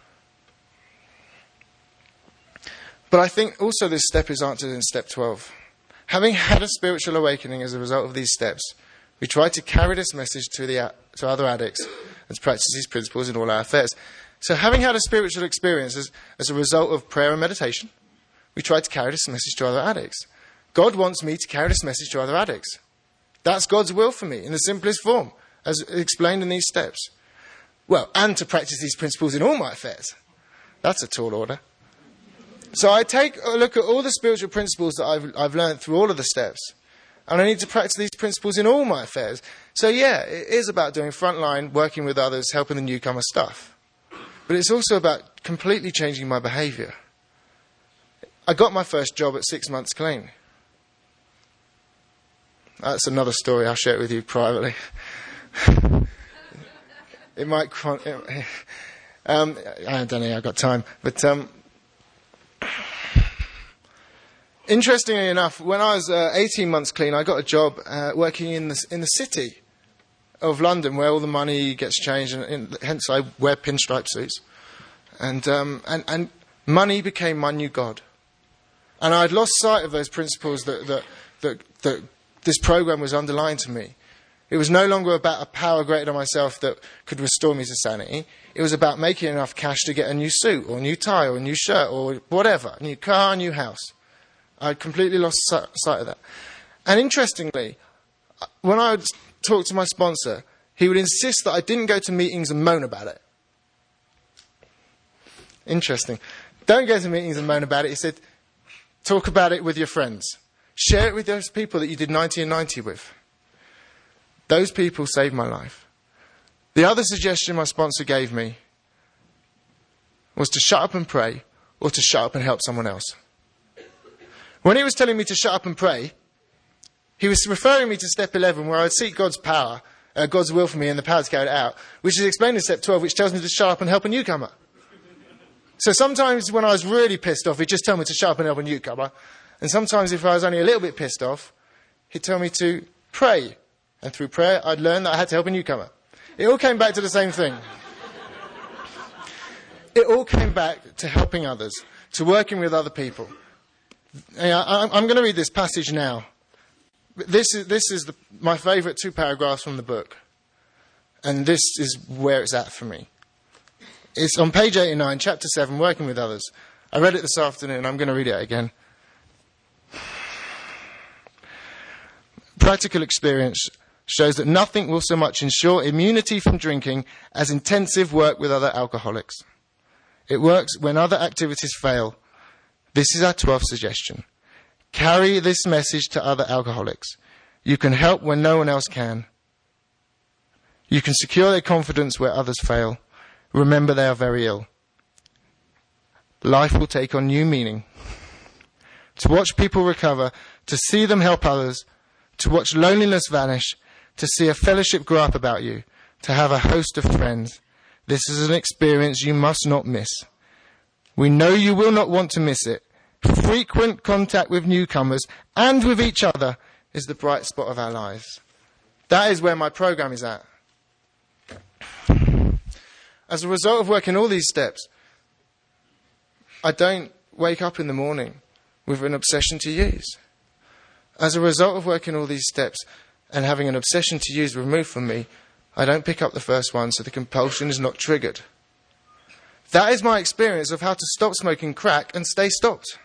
But I think also this step is answered in step twelve. Having had a spiritual awakening as a result of these steps, we try to carry this message to the to other addicts and to practice these principles in all our affairs. So having had a spiritual experience as, as a result of prayer and meditation, we try to carry this message to other addicts. God wants me to carry this message to other addicts. That's God's will for me in the simplest form, as explained in these steps. Well, and to practice these principles in all my affairs. That's a tall order. So I take a look at all the spiritual principles that I've, I've learned through all of the steps. And I need to practice these principles in all my affairs. So yeah, it is about doing frontline, working with others, helping the newcomer stuff. But it's also about completely changing my behaviour. I got my first job at six months clean. That's another story. I'll share it with you privately. It might... It, um, I don't know, I've got time. But um, interestingly enough, when I was uh, eighteen months clean, I got a job uh, working in the, in the city of London, where all the money gets changed, and, and hence I wear pinstripe suits. And, um, and, and money became my new God. And I'd lost sight of those principles that, that, that, that this program was underlying to me. It was no longer about a power greater than myself that could restore me to sanity. It was about making enough cash to get a new suit or a new tie or a new shirt or whatever, a new car, a new house. I'd completely lost sight of that. And interestingly, when I would talk to my sponsor, he would insist that I didn't go to meetings and moan about it. Interesting. Don't go to meetings and moan about it. He said, talk about it with your friends. Share it with those people that you did ninety and ninety with. Those people saved my life. The other suggestion my sponsor gave me was to shut up and pray, or to shut up and help someone else. When he was telling me to shut up and pray, he was referring me to step eleven, where I would seek God's power, uh, God's will for me and the power to carry it out, which is explained in step twelve, which tells me to shut up and help a newcomer. So sometimes when I was really pissed off, he'd just tell me to shut up and help a newcomer. And sometimes if I was only a little bit pissed off, he'd tell me to pray. And through prayer, I'd learn that I had to help a newcomer. It all came back to the same thing. It all came back to helping others, to working with other people. I'm going to read this passage now. This is, this is the, my favourite two paragraphs from the book. And this is where it's at for me. It's on page eighty-nine, chapter seven, Working with Others. I read it this afternoon. I'm going to read it again. Practical experience shows that nothing will so much ensure immunity from drinking as intensive work with other alcoholics. It works when other activities fail. This is our twelfth suggestion. Carry this message to other alcoholics. You can help when no one else can. You can secure their confidence where others fail. Remember, they are very ill. Life will take on new meaning. To watch people recover, to see them help others, to watch loneliness vanish, to see a fellowship grow up about you, to have a host of friends. This is an experience you must not miss. We know you will not want to miss it. Frequent contact with newcomers and with each other is the bright spot of our lives. That is where my program is at. As a result of working all these steps, I don't wake up in the morning with an obsession to use. As a result of working all these steps and having an obsession to use removed from me, I don't pick up the first one, so the compulsion is not triggered. That is my experience of how to stop smoking crack and stay stopped.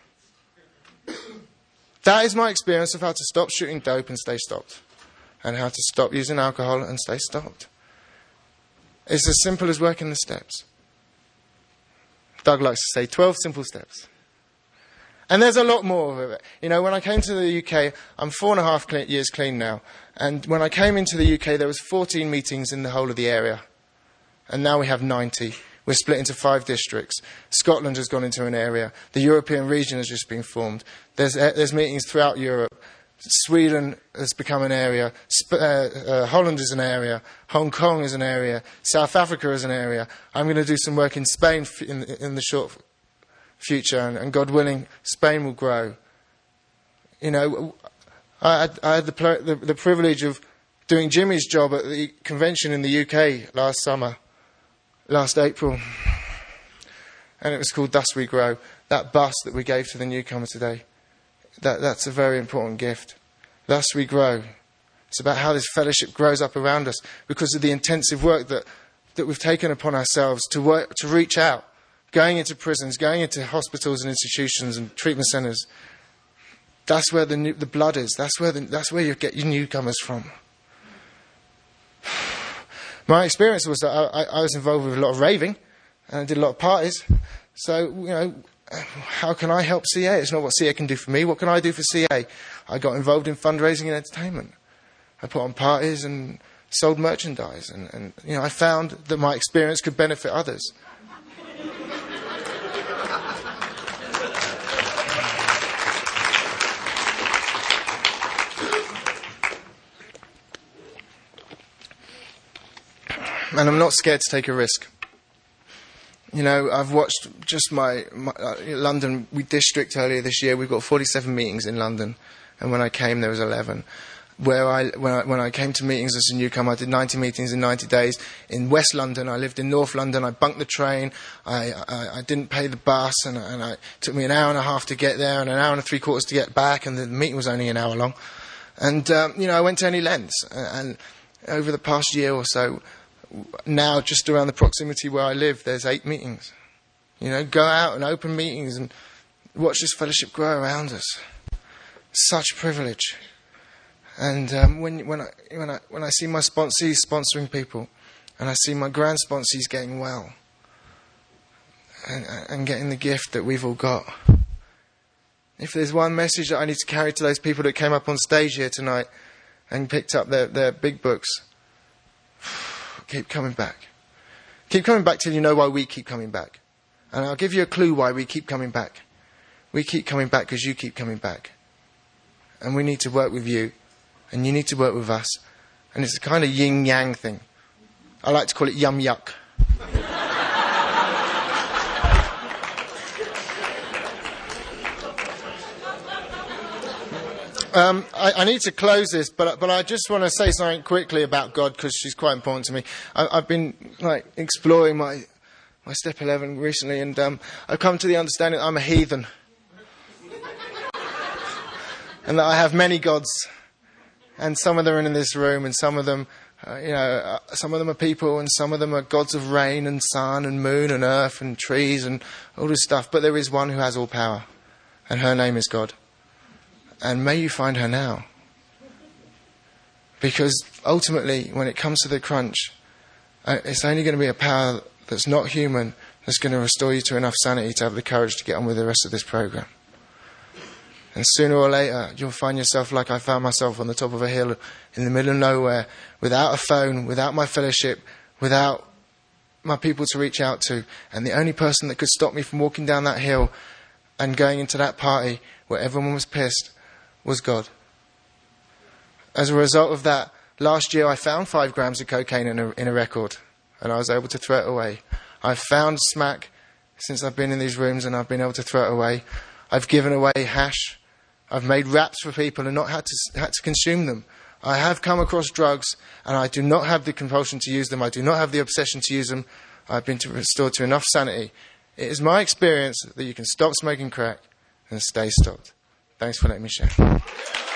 That is my experience of how to stop shooting dope and stay stopped. And how to stop using alcohol and stay stopped. It's as simple as working the steps. Doug likes to say twelve simple steps. And there's a lot more of it. You know, when I came to the U K, I'm four and a half years clean now. And when I came into the U K, there was fourteen meetings in the whole of the area. And now we have ninety. We're split into five districts. Scotland has gone into an area. The European region has just been formed. There's, uh, there's meetings throughout Europe. Sweden has become an area. Sp- uh, uh, Holland is an area. Hong Kong is an area. South Africa is an area. I'm going to do some work in Spain f- in, in the short f- future. And, and God willing, Spain will grow. You know, I had, I had the, pl- the, the privilege of doing Jimmy's job at the convention in the U K last summer. Last April, and it was called Thus We Grow. That bus that we gave to the newcomer today, that, that's a very important gift. Thus we grow. It's about how this fellowship grows up around us because of the intensive work that, that we've taken upon ourselves to work, to reach out, going into prisons, going into hospitals and institutions and treatment centres. That's where the, new, the blood is. That's where, the, that's where you get your newcomers from. My experience was that I, I was involved with a lot of raving and I did a lot of parties. So, you know, how can I help C A? It's not what C A can do for me. What can I do for C A? I got involved in fundraising and entertainment. I put on parties and sold merchandise. And, and you know, I found that my experience could benefit others. And I'm not scared to take a risk. You know, I've watched just my, my uh, London we district earlier this year. We've got forty-seven meetings in London, and when I came, there was eleven. Where I when I when I came to meetings as a newcomer, I did ninety meetings in ninety days. In West London, I lived in North London. I bunked the train. I I, I didn't pay the bus, and, and I, it took me an hour and a half to get there, and an hour and three quarters to get back. And the meeting was only an hour long. And um, you know, I went to any lengths. And over the past year or so. Now, just around the proximity where I live, there's eight meetings. You know, go out and open meetings and watch this fellowship grow around us. Such privilege. And um, when when I when I when I see my sponsees sponsoring people, and I see my grand sponsees getting well, and, and getting the gift that we've all got. If there's one message that I need to carry to those people that came up on stage here tonight and picked up their, their big books. Keep coming back. Keep coming back till you know why we keep coming back. And I'll give you a clue why we keep coming back. We keep coming back because you keep coming back. And we need to work with you. And you need to work with us. And it's a kind of yin-yang thing. I like to call it yum-yuck. Um, I, I need to close this, but but I just want to say something quickly about God because she's quite important to me. I, I've been like exploring my my step eleven recently, and um, I've come to the understanding that I'm a heathen, and that I have many gods, and some of them are in this room, and some of them, uh, you know, uh, some of them are people, and some of them are gods of rain and sun and moon and earth and trees and all this stuff. But there is one who has all power, and her name is God. And may you find her now. Because ultimately, when it comes to the crunch, it's only going to be a power that's not human that's going to restore you to enough sanity to have the courage to get on with the rest of this program. And sooner or later, you'll find yourself like I found myself on the top of a hill in the middle of nowhere, without a phone, without my fellowship, without my people to reach out to. And the only person that could stop me from walking down that hill and going into that party where everyone was pissed was God. As a result of that, last year I found five grams of cocaine in a, in a record, and I was able to throw it away. I've found smack since I've been in these rooms, and I've been able to throw it away. I've given away hash. I've made wraps for people and not had to, had to consume them. I have come across drugs, and I do not have the compulsion to use them. I do not have the obsession to use them. I've been to, restored to enough sanity. It is my experience that you can stop smoking crack and stay stopped. Thanks for letting me share.